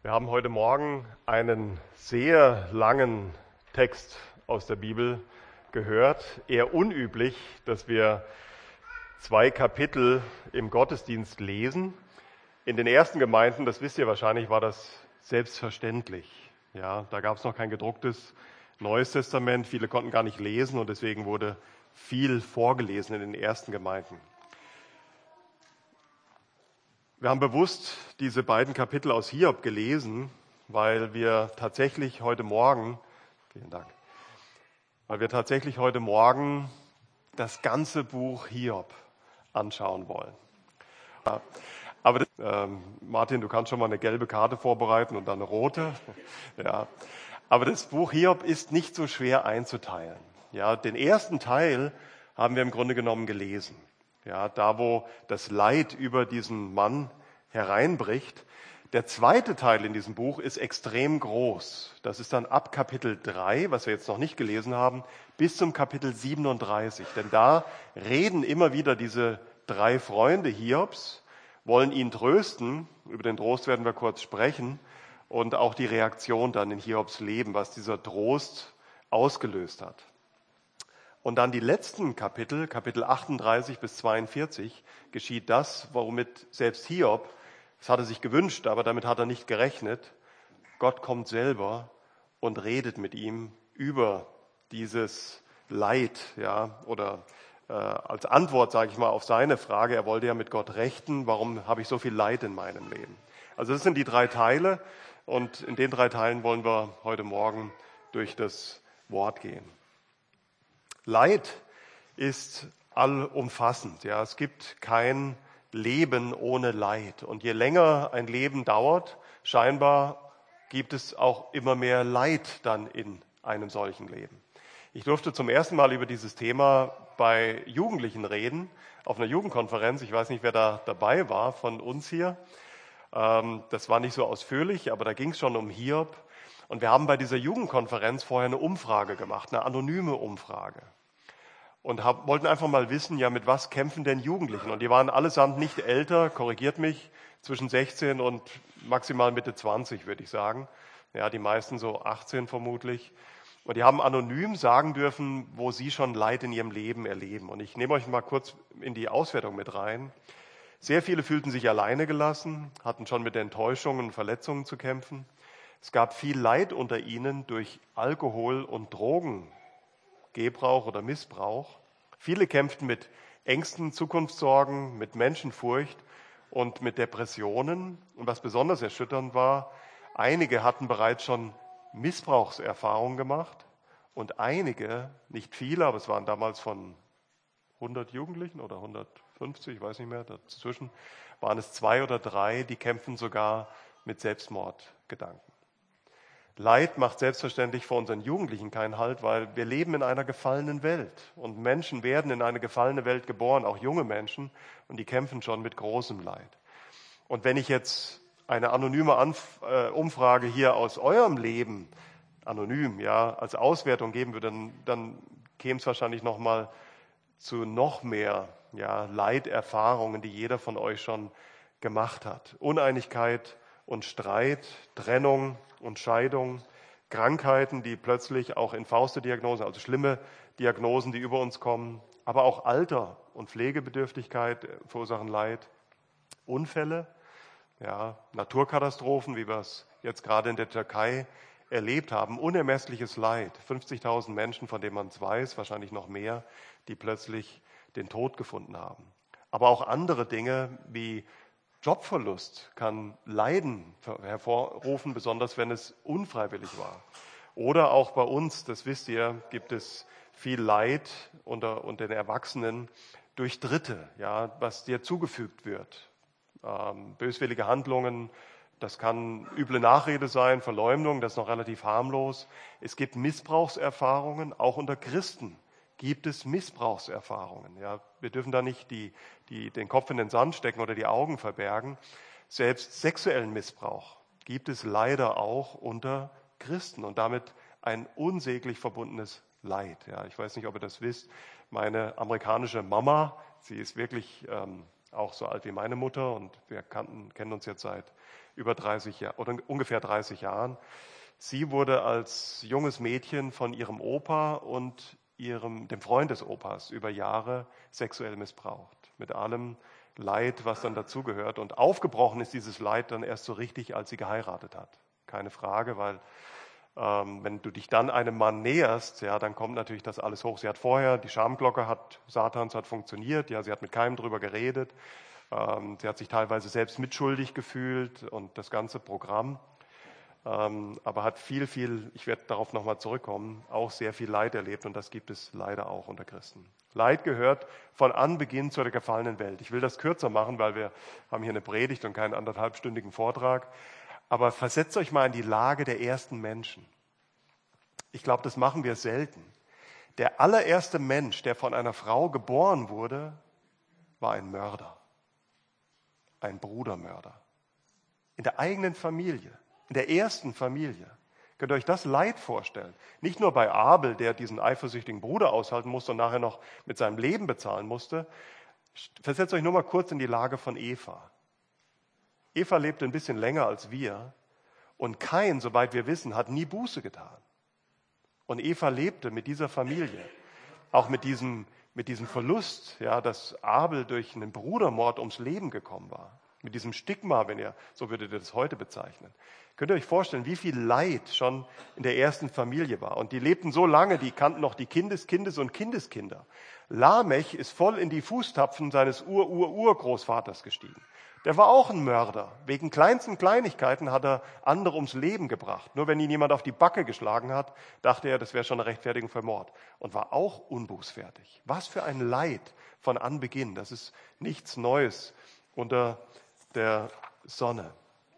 Wir haben heute Morgen einen sehr langen Text aus der Bibel gehört. Eher unüblich, dass wir 2 Kapitel im Gottesdienst lesen. In den ersten Gemeinden, das wisst ihr wahrscheinlich, war das selbstverständlich. Ja, da gab es noch kein gedrucktes Neues Testament. Viele konnten gar nicht lesen und deswegen wurde viel vorgelesen in den ersten Gemeinden. Wir haben bewusst diese beiden Kapitel aus Hiob gelesen, weil wir tatsächlich heute Morgen, das ganze Buch Hiob anschauen wollen. Aber Martin, du kannst schon mal eine gelbe Karte vorbereiten und dann eine rote. Ja. Aber das Buch Hiob ist nicht so schwer einzuteilen. Ja, den ersten Teil haben wir im Grunde genommen gelesen. Ja, da wo das Leid über diesen Mann hereinbricht. Der zweite Teil in diesem Buch ist extrem groß. Das ist dann ab Kapitel 3, was wir jetzt noch nicht gelesen haben, bis zum Kapitel 37. Denn da reden immer wieder diese 3 Freunde Hiobs, wollen ihn trösten. Über den Trost werden wir kurz sprechen. Und auch die Reaktion dann in Hiobs Leben, was dieser Trost ausgelöst hat. Und dann die letzten Kapitel, Kapitel 38 bis 42, geschieht das, womit selbst Hiob, das hat er sich gewünscht, aber damit hat er nicht gerechnet. Gott kommt selber und redet mit ihm über dieses Leid, ja, oder als Antwort, sage ich mal, auf seine Frage. Er wollte ja mit Gott rechten. Warum habe ich so viel Leid in meinem Leben? Also das sind die 3 Teile und in den 3 Teilen wollen wir heute Morgen durch das Wort gehen. Leid ist allumfassend. Ja, es gibt kein Leben ohne Leid. Und je länger ein Leben dauert, scheinbar gibt es auch immer mehr Leid dann in einem solchen Leben. Ich durfte zum ersten Mal über dieses Thema bei Jugendlichen reden, auf einer Jugendkonferenz. Ich weiß nicht, wer da dabei war von uns hier. Das war nicht so ausführlich, aber da ging es schon um Hiob. Und wir haben bei dieser Jugendkonferenz vorher eine Umfrage gemacht, eine anonyme Umfrage. Und wollten einfach mal wissen, ja, mit was kämpfen denn Jugendlichen? Und die waren allesamt nicht älter, korrigiert mich, zwischen 16 und maximal Mitte 20, würde ich sagen. Ja, die meisten so 18 vermutlich. Und die haben anonym sagen dürfen, wo sie schon Leid in ihrem Leben erleben. Und ich nehme euch mal kurz in die Auswertung mit rein. Sehr viele fühlten sich alleine gelassen, hatten schon mit Enttäuschungen und Verletzungen zu kämpfen. Es gab viel Leid unter ihnen durch Alkohol- und Drogengebrauch oder Missbrauch. Viele kämpften mit Ängsten, Zukunftssorgen, mit Menschenfurcht und mit Depressionen. Und was besonders erschütternd war, einige hatten bereits schon Missbrauchserfahrungen gemacht und einige, nicht viele, aber es waren damals von 100 Jugendlichen oder 150, ich weiß nicht mehr, dazwischen waren es 2 oder 3, die kämpfen sogar mit Selbstmordgedanken. Leid macht selbstverständlich vor unseren Jugendlichen keinen Halt, weil wir leben in einer gefallenen Welt und Menschen werden in eine gefallene Welt geboren, auch junge Menschen, und die kämpfen schon mit großem Leid. Und wenn ich jetzt eine anonyme Umfrage hier aus eurem Leben anonym, ja, als Auswertung geben würde, dann käme es wahrscheinlich nochmal zu noch mehr, ja, Leiterfahrungen, die jeder von euch schon gemacht hat. Uneinigkeit und Streit, Trennung und Scheidung, Krankheiten, die plötzlich auch in Fauste-Diagnosen, also schlimme Diagnosen, die über uns kommen, aber auch Alter und Pflegebedürftigkeit verursachen Leid, Unfälle, ja, Naturkatastrophen, wie wir es jetzt gerade in der Türkei erlebt haben, unermessliches Leid, 50.000 Menschen, von denen man es weiß, wahrscheinlich noch mehr, die plötzlich den Tod gefunden haben. Aber auch andere Dinge wie Jobverlust kann Leiden hervorrufen, besonders wenn es unfreiwillig war. Oder auch bei uns, das wisst ihr, gibt es viel Leid unter den Erwachsenen durch Dritte, ja, was dir zugefügt wird. Böswillige Handlungen, das kann üble Nachrede sein, Verleumdung, das ist noch relativ harmlos. Es gibt Missbrauchserfahrungen, auch unter Christen gibt es Missbrauchserfahrungen. Ja, wir dürfen da nicht den Kopf in den Sand stecken oder die Augen verbergen. Selbst sexuellen Missbrauch gibt es leider auch unter Christen und damit ein unsäglich verbundenes Leid. Ja, ich weiß nicht, ob ihr das wisst. Meine amerikanische Mama, sie ist wirklich auch so alt wie meine Mutter und wir kennen uns jetzt seit über 30 Jahren oder ungefähr 30 Jahren. Sie wurde als junges Mädchen von ihrem Opa und dem Freund des Opas über Jahre sexuell missbraucht. Mit allem Leid, was dann dazugehört. Und aufgebrochen ist dieses Leid dann erst so richtig, als sie geheiratet hat. Keine Frage, weil wenn du dich dann einem Mann näherst, ja, dann kommt natürlich das alles hoch. Sie hat vorher, die Schamglocke Satans hat funktioniert, ja, sie hat mit keinem drüber geredet. Sie hat sich teilweise selbst mitschuldig gefühlt und das ganze Programm. Aber hat viel, ich werde darauf nochmal zurückkommen, auch sehr viel Leid erlebt und das gibt es leider auch unter Christen. Leid gehört von Anbeginn zu der gefallenen Welt. Ich will das kürzer machen, weil wir haben hier eine Predigt und keinen 1,5-stündigen Vortrag. Aber versetzt euch mal in die Lage der ersten Menschen. Ich glaube, das machen wir selten. Der allererste Mensch, der von einer Frau geboren wurde, war ein Mörder. Ein Brudermörder. In der eigenen Familie. In der ersten Familie. Könnt ihr euch das Leid vorstellen? Nicht nur bei Abel, der diesen eifersüchtigen Bruder aushalten musste und nachher noch mit seinem Leben bezahlen musste. Versetzt euch nur mal kurz in die Lage von Eva. Eva lebte ein bisschen länger als wir und Kain, soweit wir wissen, hat nie Buße getan. Und Eva lebte mit dieser Familie, auch mit diesem Verlust, ja, dass Abel durch einen Brudermord ums Leben gekommen war. Mit diesem Stigma, so würdet ihr das heute bezeichnen. Könnt ihr euch vorstellen, wie viel Leid schon in der ersten Familie war? Und die lebten so lange, die kannten noch die Kindes- und Kindeskinder. Lamech ist voll in die Fußtapfen seines Urgroßvaters gestiegen. Der war auch ein Mörder. Wegen kleinsten Kleinigkeiten hat er andere ums Leben gebracht. Nur wenn ihn jemand auf die Backe geschlagen hat, dachte er, das wäre schon eine Rechtfertigung für Mord. Und war auch unbußfertig. Was für ein Leid von Anbeginn. Das ist nichts Neues unter der Sonne.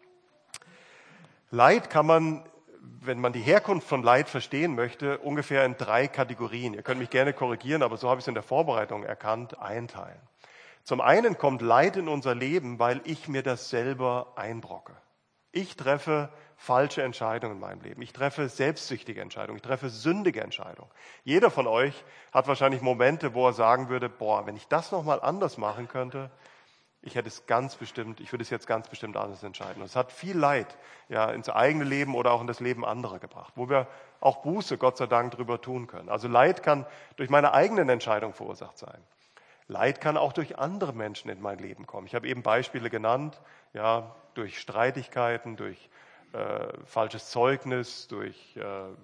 Leid kann man, wenn man die Herkunft von Leid verstehen möchte, ungefähr in 3 Kategorien. Ihr könnt mich gerne korrigieren, aber so habe ich es in der Vorbereitung erkannt, einteilen. Zum einen kommt Leid in unser Leben, weil ich mir das selber einbrocke. Ich treffe falsche Entscheidungen in meinem Leben. Ich treffe selbstsüchtige Entscheidungen. Ich treffe sündige Entscheidungen. Jeder von euch hat wahrscheinlich Momente, wo er sagen würde, wenn ich das nochmal anders machen könnte, ich würde es jetzt ganz bestimmt anders entscheiden. Und es hat viel Leid ja, ins eigene Leben oder auch in das Leben anderer gebracht, wo wir auch Buße, Gott sei Dank, drüber tun können. Also Leid kann durch meine eigenen Entscheidungen verursacht sein. Leid kann auch durch andere Menschen in mein Leben kommen. Ich habe eben Beispiele genannt, ja, durch Streitigkeiten, durch falsches Zeugnis, durch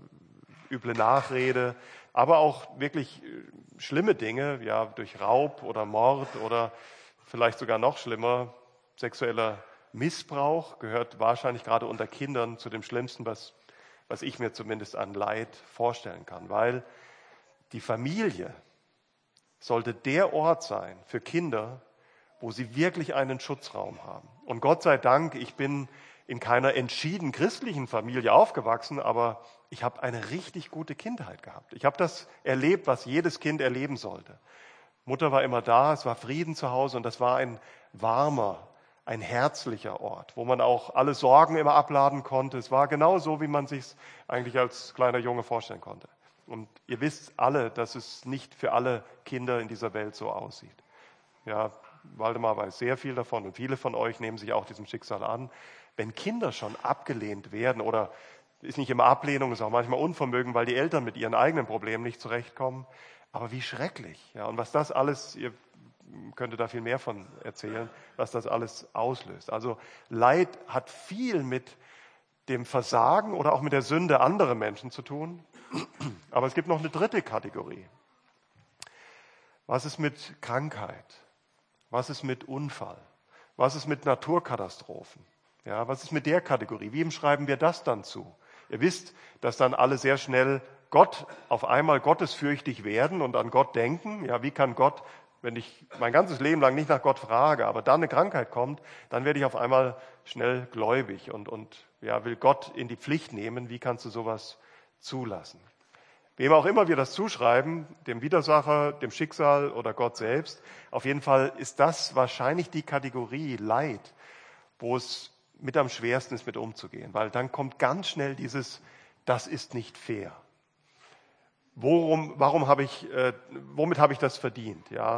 üble Nachrede, aber auch wirklich schlimme Dinge, ja, durch Raub oder Mord oder vielleicht sogar noch schlimmer, sexueller Missbrauch gehört wahrscheinlich gerade unter Kindern zu dem Schlimmsten, was ich mir zumindest an Leid vorstellen kann. Weil die Familie sollte der Ort sein für Kinder, wo sie wirklich einen Schutzraum haben. Und Gott sei Dank, ich bin in keiner entschieden christlichen Familie aufgewachsen, aber ich habe eine richtig gute Kindheit gehabt. Ich habe das erlebt, was jedes Kind erleben sollte. Mutter war immer da, es war Frieden zu Hause und das war ein warmer, ein herzlicher Ort, wo man auch alle Sorgen immer abladen konnte. Es war genau so, wie man sich es eigentlich als kleiner Junge vorstellen konnte. Und ihr wisst alle, dass es nicht für alle Kinder in dieser Welt so aussieht. Ja, Waldemar weiß sehr viel davon und viele von euch nehmen sich auch diesem Schicksal an. Wenn Kinder schon abgelehnt werden oder ist nicht immer Ablehnung, ist auch manchmal Unvermögen, weil die Eltern mit ihren eigenen Problemen nicht zurechtkommen. Aber wie schrecklich. Ja, und was das alles, ihr könntet da viel mehr von erzählen, was das alles auslöst. Also Leid hat viel mit dem Versagen oder auch mit der Sünde anderer Menschen zu tun. Aber es gibt noch eine dritte Kategorie. Was ist mit Krankheit? Was ist mit Unfall? Was ist mit Naturkatastrophen? Ja, was ist mit der Kategorie? Wem schreiben wir das dann zu? Ihr wisst, dass dann alle sehr schnell auf einmal gottesfürchtig werden und an Gott denken. Ja, wie kann Gott, wenn ich mein ganzes Leben lang nicht nach Gott frage, aber dann eine Krankheit kommt, dann werde ich auf einmal schnell gläubig und will Gott in die Pflicht nehmen. Wie kannst du sowas zulassen? Wem auch immer wir das zuschreiben, dem Widersacher, dem Schicksal oder Gott selbst, auf jeden Fall ist das wahrscheinlich die Kategorie Leid, wo es mit am schwersten ist, mit umzugehen. Weil dann kommt ganz schnell das ist nicht fair. Womit habe ich das verdient? Ja?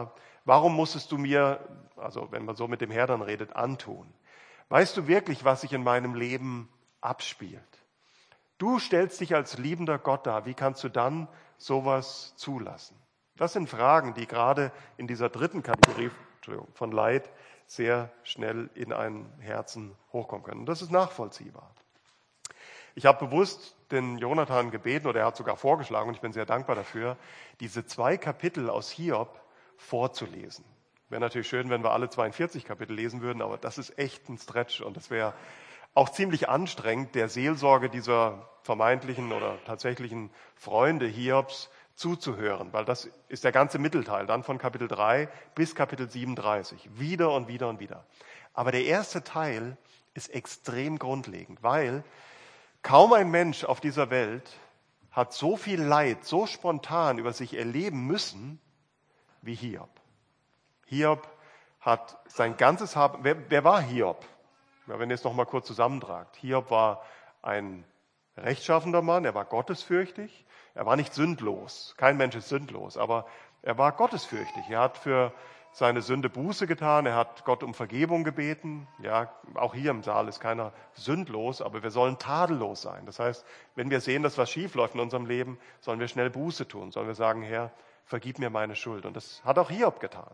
Warum musstest du mir, also wenn man so mit dem Herr dann redet, antun? Weißt du wirklich, was sich in meinem Leben abspielt? Du stellst dich als liebender Gott dar. Wie kannst du dann sowas zulassen? Das sind Fragen, die gerade in dieser dritten Kategorie von Leid sehr schnell in ein Herzen hochkommen können. Und das ist nachvollziehbar. Ich habe bewusst den Jonathan gebeten, oder er hat sogar vorgeschlagen, und ich bin sehr dankbar dafür, diese 2 Kapitel aus Hiob vorzulesen. Wäre natürlich schön, wenn wir alle 42 Kapitel lesen würden, aber das ist echt ein Stretch und das wäre auch ziemlich anstrengend, der Seelsorge dieser vermeintlichen oder tatsächlichen Freunde Hiobs zuzuhören, weil das ist der ganze Mittelteil, dann von Kapitel 3 bis Kapitel 37, wieder und wieder und wieder. Aber der erste Teil ist extrem grundlegend, weil kaum ein Mensch auf dieser Welt hat so viel Leid so spontan über sich erleben müssen wie Hiob. Hiob hat sein ganzes Haben. Wer war Hiob? Ja, wenn ihr es noch mal kurz zusammentragt. Hiob war ein rechtschaffender Mann, er war gottesfürchtig, er war nicht sündlos. Kein Mensch ist sündlos, aber er war gottesfürchtig. Er hat für seine Sünde Buße getan, er hat Gott um Vergebung gebeten. Ja, auch hier im Saal ist keiner sündlos, aber wir sollen tadellos sein. Das heißt, wenn wir sehen, dass was schief läuft in unserem Leben, sollen wir schnell Buße tun, sollen wir sagen, Herr, vergib mir meine Schuld. Und das hat auch Hiob getan.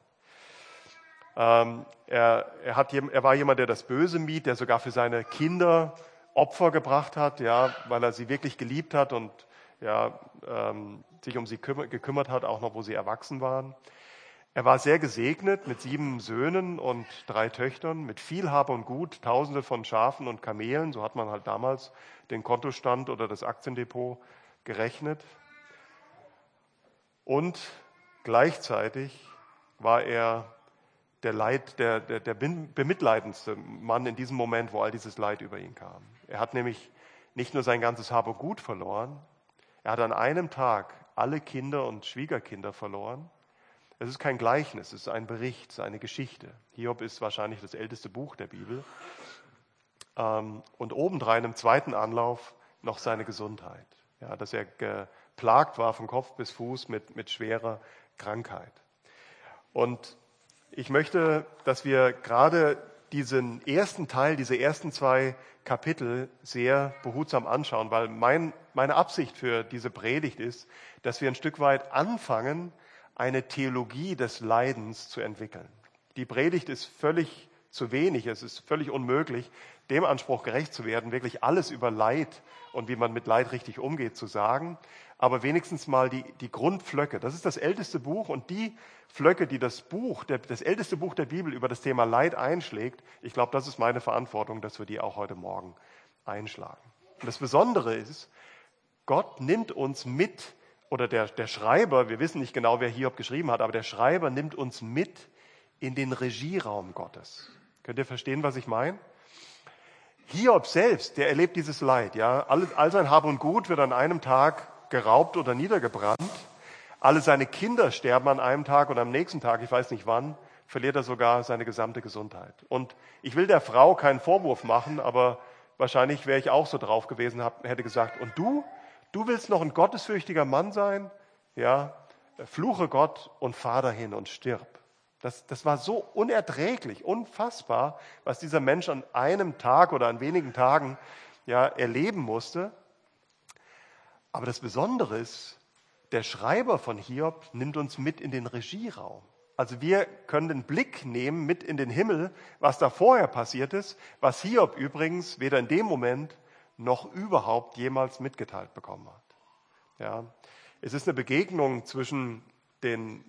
Er war jemand, der das Böse mied, der sogar für seine Kinder Opfer gebracht hat, ja, weil er sie wirklich geliebt hat und ja, sich um sie gekümmert hat, auch noch, wo sie erwachsen waren. Er war sehr gesegnet mit 7 Söhnen und 3 Töchtern, mit viel Hab und Gut, Tausende von Schafen und Kamelen. So hat man halt damals den Kontostand oder das Aktiendepot gerechnet. Und gleichzeitig war er der bemitleidendste Mann in diesem Moment, wo all dieses Leid über ihn kam. Er hat nämlich nicht nur sein ganzes Hab und Gut verloren, er hat an einem Tag alle Kinder und Schwiegerkinder verloren. Es ist kein Gleichnis, es ist ein Bericht, es ist eine Geschichte. Hiob ist wahrscheinlich das älteste Buch der Bibel. Und obendrein im zweiten Anlauf noch seine Gesundheit. Ja, dass er geplagt war von Kopf bis Fuß mit schwerer Krankheit. Und ich möchte, dass wir gerade diesen ersten Teil, diese ersten 2 Kapitel sehr behutsam anschauen, weil meine Absicht für diese Predigt ist, dass wir ein Stück weit anfangen, eine Theologie des Leidens zu entwickeln. Die Predigt ist völlig zu wenig, es ist völlig unmöglich, dem Anspruch gerecht zu werden, wirklich alles über Leid und wie man mit Leid richtig umgeht zu sagen, aber wenigstens mal die Grundpflöcke. Das ist das älteste Buch und die Pflöcke, die das älteste Buch der Bibel über das Thema Leid einschlägt, ich glaube, das ist meine Verantwortung, dass wir die auch heute Morgen einschlagen. Und das Besondere ist, Gott nimmt uns mit, oder der Schreiber, wir wissen nicht genau, wer Hiob geschrieben hat, aber der Schreiber nimmt uns mit in den Regieraum Gottes. Könnt ihr verstehen, was ich meine? Hiob selbst, der erlebt dieses Leid. Ja? All sein Hab und Gut wird an einem Tag geraubt oder niedergebrannt. Alle seine Kinder sterben an einem Tag und am nächsten Tag, ich weiß nicht wann, verliert er sogar seine gesamte Gesundheit. Und ich will der Frau keinen Vorwurf machen, aber wahrscheinlich wäre ich auch so drauf gewesen, hätte gesagt, und du willst noch ein gottesfürchtiger Mann sein? Ja, fluche Gott und fahr dahin und stirb. Das war so unerträglich, unfassbar, was dieser Mensch an einem Tag oder an wenigen Tagen ja erleben musste. Aber das Besondere ist, der Schreiber von Hiob nimmt uns mit in den Regieraum. Also wir können den Blick nehmen mit in den Himmel, was da vorher passiert ist, was Hiob übrigens weder in dem Moment noch überhaupt jemals mitgeteilt bekommen hat. Ja, es ist eine Begegnung zwischen den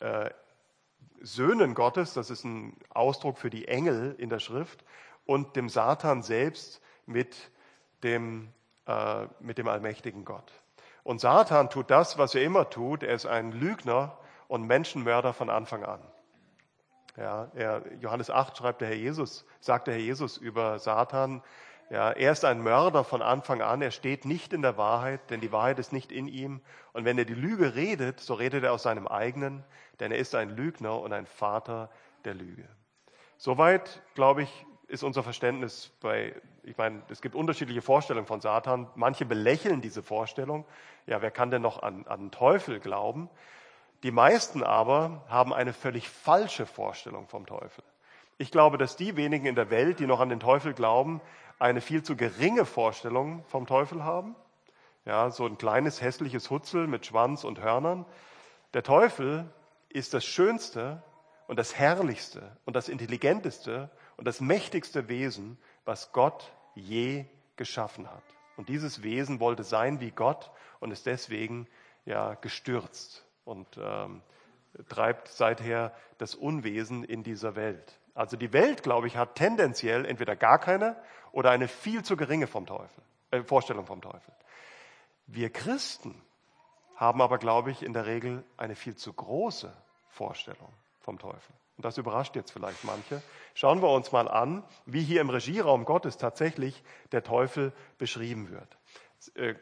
Söhnen Gottes, das ist ein Ausdruck für die Engel in der Schrift, und dem Satan selbst mit dem allmächtigen Gott. Und Satan tut das, was er immer tut. Er ist ein Lügner und Menschenmörder von Anfang an. Ja, Johannes 8 sagt der Herr Jesus über Satan, ja, er ist ein Mörder von Anfang an, er steht nicht in der Wahrheit, denn die Wahrheit ist nicht in ihm. Und wenn er die Lüge redet, so redet er aus seinem eigenen, denn er ist ein Lügner und ein Vater der Lüge. Soweit, glaube ich, ist unser Verständnis ich meine, es gibt unterschiedliche Vorstellungen von Satan. Manche belächeln diese Vorstellung. Ja, wer kann denn noch an den Teufel glauben? Die meisten aber haben eine völlig falsche Vorstellung vom Teufel. Ich glaube, dass die wenigen in der Welt, die noch an den Teufel glauben, eine viel zu geringe Vorstellung vom Teufel haben. Ja, so ein kleines, hässliches Hutzel mit Schwanz und Hörnern. Der Teufel ist das schönste und das herrlichste und das intelligenteste und das mächtigste Wesen, was Gott je geschaffen hat. Und dieses Wesen wollte sein wie Gott und ist deswegen gestürzt und treibt seither das Unwesen in dieser Welt. Also die Welt, glaube ich, hat tendenziell entweder gar keine oder eine viel zu geringe Vorstellung vom Teufel. Wir Christen haben aber, glaube ich, in der Regel eine viel zu große Vorstellung vom Teufel. Und das überrascht jetzt vielleicht manche. Schauen wir uns mal an, wie hier im Regieraum Gottes tatsächlich der Teufel beschrieben wird.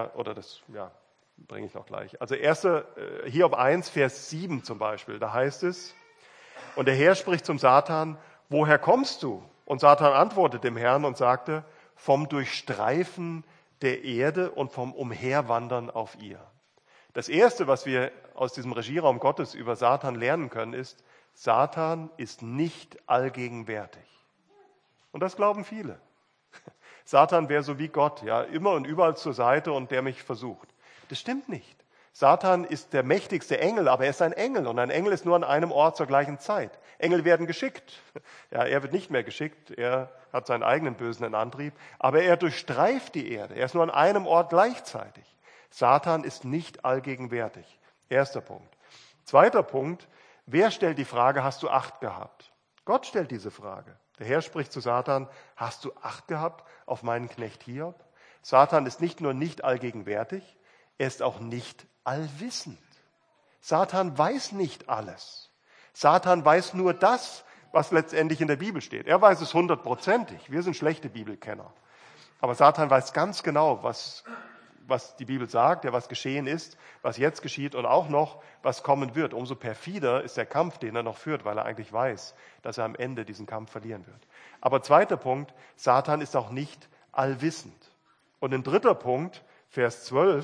Bringe ich noch gleich. Also Hiob 1, Vers 7 zum Beispiel, da heißt es, und der Herr spricht zum Satan, woher kommst du? Und Satan antwortet dem Herrn und sagte, vom Durchstreifen der Erde und vom Umherwandern auf ihr. Das Erste, was wir aus diesem Regieraum Gottes über Satan lernen können, ist, Satan ist nicht allgegenwärtig. Und das glauben viele. Satan wäre so wie Gott, ja, immer und überall zur Seite und der mich versucht. Das stimmt nicht. Satan ist der mächtigste Engel, aber er ist ein Engel und ein Engel ist nur an einem Ort zur gleichen Zeit. Engel werden geschickt. Ja, er wird nicht mehr geschickt, er hat seinen eigenen bösen Antrieb, aber er durchstreift die Erde. Er ist nur an einem Ort gleichzeitig. Satan ist nicht allgegenwärtig. Erster Punkt. Zweiter Punkt, wer stellt die Frage, hast du Acht gehabt? Gott stellt diese Frage. Der Herr spricht zu Satan, hast du Acht gehabt auf meinen Knecht Hiob? Satan ist nicht nur nicht allgegenwärtig, er ist auch nicht allwissend. Satan weiß nicht alles. Satan weiß nur das, was letztendlich in der Bibel steht. Er weiß es 100%. Wir sind schlechte Bibelkenner. Aber Satan weiß ganz genau, was die Bibel sagt, ja, was geschehen ist, was jetzt geschieht und auch noch, was kommen wird. Umso perfider ist der Kampf, den er noch führt, weil er eigentlich weiß, dass er am Ende diesen Kampf verlieren wird. Aber zweiter Punkt, Satan ist auch nicht allwissend. Und ein dritter Punkt, Vers 12,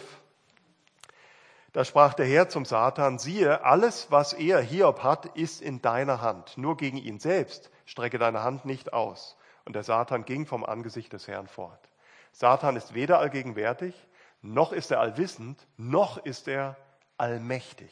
da sprach der Herr zum Satan, siehe, alles, was er, Hiob, hat, ist in deiner Hand. Nur gegen ihn selbst strecke deine Hand nicht aus. Und der Satan ging vom Angesicht des Herrn fort. Satan ist weder allgegenwärtig, noch ist er allwissend, noch ist er allmächtig.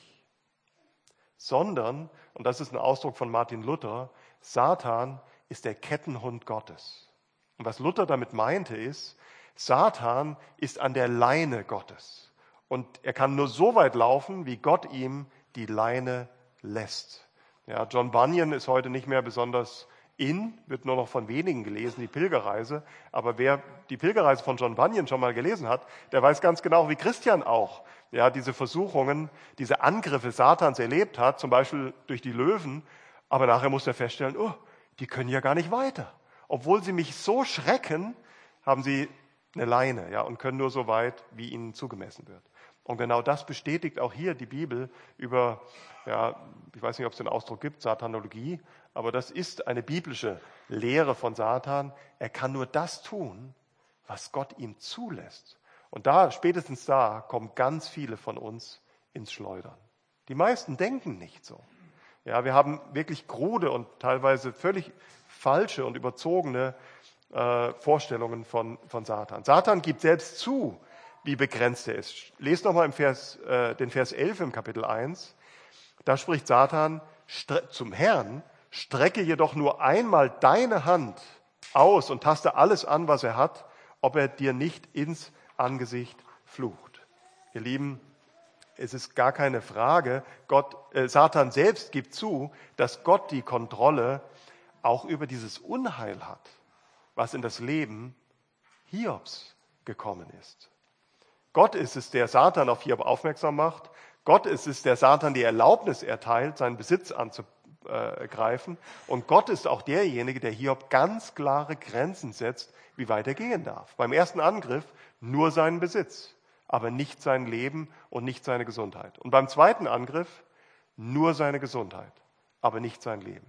Sondern, und das ist ein Ausdruck von Martin Luther, Satan ist der Kettenhund Gottes. Und was Luther damit meinte ist, Satan ist an der Leine Gottes. Und er kann nur so weit laufen, wie Gott ihm die Leine lässt. Ja, John Bunyan ist heute nicht mehr besonders wird nur noch von wenigen gelesen, die Pilgerreise. Aber wer die Pilgerreise von John Bunyan schon mal gelesen hat, der weiß ganz genau, wie Christian auch, ja, diese Versuchungen, diese Angriffe Satans erlebt hat, zum Beispiel durch die Löwen. Aber nachher muss er feststellen, die können ja gar nicht weiter. Obwohl sie mich so schrecken, haben sie eine Leine, ja, und können nur so weit, wie ihnen zugemessen wird. Und genau das bestätigt auch hier die Bibel über, ja, ich weiß nicht, ob es den Ausdruck gibt, Satanologie, aber das ist eine biblische Lehre von Satan. Er kann nur das tun, was Gott ihm zulässt. Und spätestens da kommen ganz viele von uns ins Schleudern. Die meisten denken nicht so. Ja, wir haben wirklich krude und teilweise völlig falsche und überzogene Vorstellungen von Satan. Satan gibt selbst zu, wie begrenzt er ist. Lest nochmal den Vers 11 im Kapitel 1. Da spricht Satan zum Herrn, strecke jedoch nur einmal deine Hand aus und taste alles an, was er hat, ob er dir nicht ins Angesicht flucht. Ihr Lieben, es ist gar keine Frage, Satan selbst gibt zu, dass Gott die Kontrolle auch über dieses Unheil hat, was in das Leben Hiobs gekommen ist. Gott ist es, der Satan auf Hiob aufmerksam macht. Gott ist es, der Satan die Erlaubnis erteilt, seinen Besitz anzugreifen. Und Gott ist auch derjenige, der Hiob ganz klare Grenzen setzt, wie weit er gehen darf. Beim ersten Angriff nur seinen Besitz, aber nicht sein Leben und nicht seine Gesundheit. Und beim zweiten Angriff nur seine Gesundheit, aber nicht sein Leben.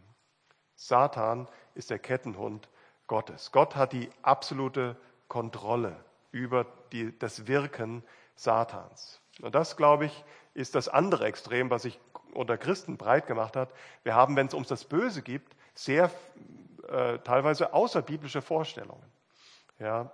Satan ist der Kettenhund Gottes. Gott hat die absolute Kontrolle über das Wirken Satans. Und das, glaube ich, ist das andere Extrem, was sich unter Christen breit gemacht hat. Wir haben, wenn es um das Böse geht, sehr teilweise außerbiblische Vorstellungen. Ja.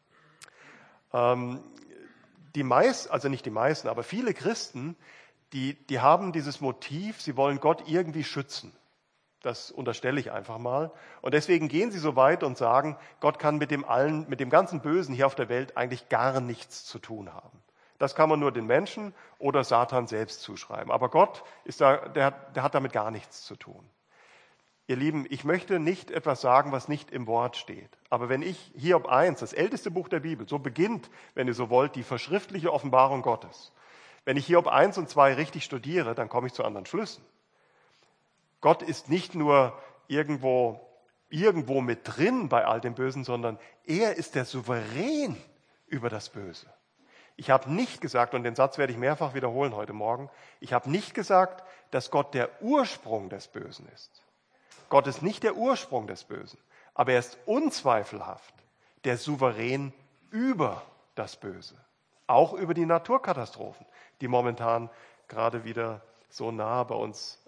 Also nicht die meisten, aber viele Christen, die haben dieses Motiv, sie wollen Gott irgendwie schützen. Das unterstelle ich einfach mal. Und deswegen gehen sie so weit und sagen, Gott kann mit dem ganzen Bösen hier auf der Welt eigentlich gar nichts zu tun haben. Das kann man nur den Menschen oder Satan selbst zuschreiben. Aber Gott der hat damit gar nichts zu tun. Ihr Lieben, ich möchte nicht etwas sagen, was nicht im Wort steht. Aber wenn ich Hiob 1, das älteste Buch der Bibel, so beginnt, wenn ihr so wollt, die verschriftliche Offenbarung Gottes. Wenn ich Hiob 1 und 2 richtig studiere, dann komme ich zu anderen Schlüssen. Gott ist nicht nur irgendwo mit drin bei all dem Bösen, sondern er ist der Souverän über das Böse. Ich habe nicht gesagt, und den Satz werde ich mehrfach wiederholen heute Morgen, ich habe nicht gesagt, dass Gott der Ursprung des Bösen ist. Gott ist nicht der Ursprung des Bösen, aber er ist unzweifelhaft der Souverän über das Böse. Auch über die Naturkatastrophen, die momentan gerade wieder so nah bei uns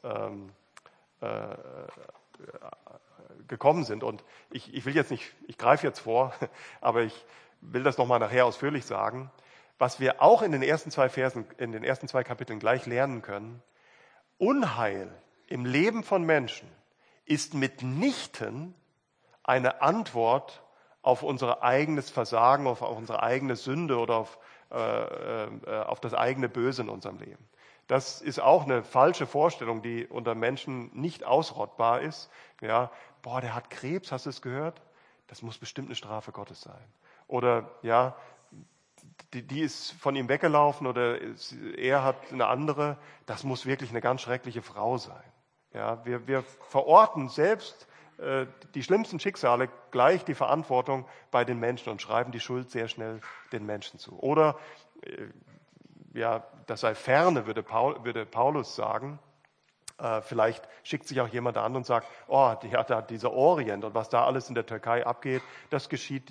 gekommen sind. Und ich will jetzt nicht, ich greife jetzt vor, aber ich will das nochmal nachher ausführlich sagen. Was wir auch in den ersten 2 Versen, in den ersten 2 Kapiteln gleich lernen können, Unheil im Leben von Menschen ist mitnichten eine Antwort auf unser eigenes Versagen, auf unsere eigene Sünde oder auf das eigene Böse in unserem Leben. Das ist auch eine falsche Vorstellung, die unter Menschen nicht ausrottbar ist. Ja, der hat Krebs, hast du es gehört? Das muss bestimmt eine Strafe Gottes sein. Oder ja, die ist von ihm weggelaufen oder er hat eine andere. Das muss wirklich eine ganz schreckliche Frau sein. Ja, wir verorten selbst die schlimmsten Schicksale gleich die Verantwortung bei den Menschen und schreiben die Schuld sehr schnell den Menschen zu. Oder das sei ferne, würde Paulus sagen. Vielleicht schickt sich auch jemand an und sagt, dieser Orient und was da alles in der Türkei abgeht, das geschieht,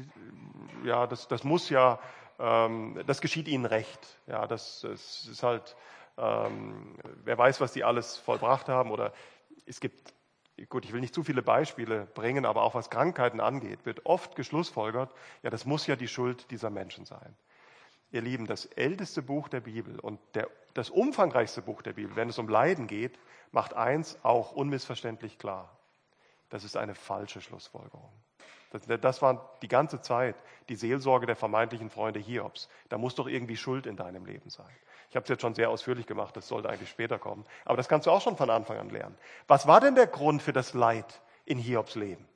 das geschieht ihnen recht. Ja, das ist halt, wer weiß, was die alles vollbracht haben. Oder es gibt, gut, ich will nicht zu viele Beispiele bringen, aber auch was Krankheiten angeht, wird oft geschlussfolgert, ja, das muss ja die Schuld dieser Menschen sein. Ihr Lieben, das älteste Buch der Bibel und das umfangreichste Buch der Bibel, wenn es um Leiden geht, macht eins auch unmissverständlich klar. Das ist eine falsche Schlussfolgerung. Das war die ganze Zeit die Seelsorge der vermeintlichen Freunde Hiobs. Da muss doch irgendwie Schuld in deinem Leben sein. Ich habe es jetzt schon sehr ausführlich gemacht, das sollte eigentlich später kommen. Aber das kannst du auch schon von Anfang an lernen. Was war denn der Grund für das Leid in Hiobs Leben?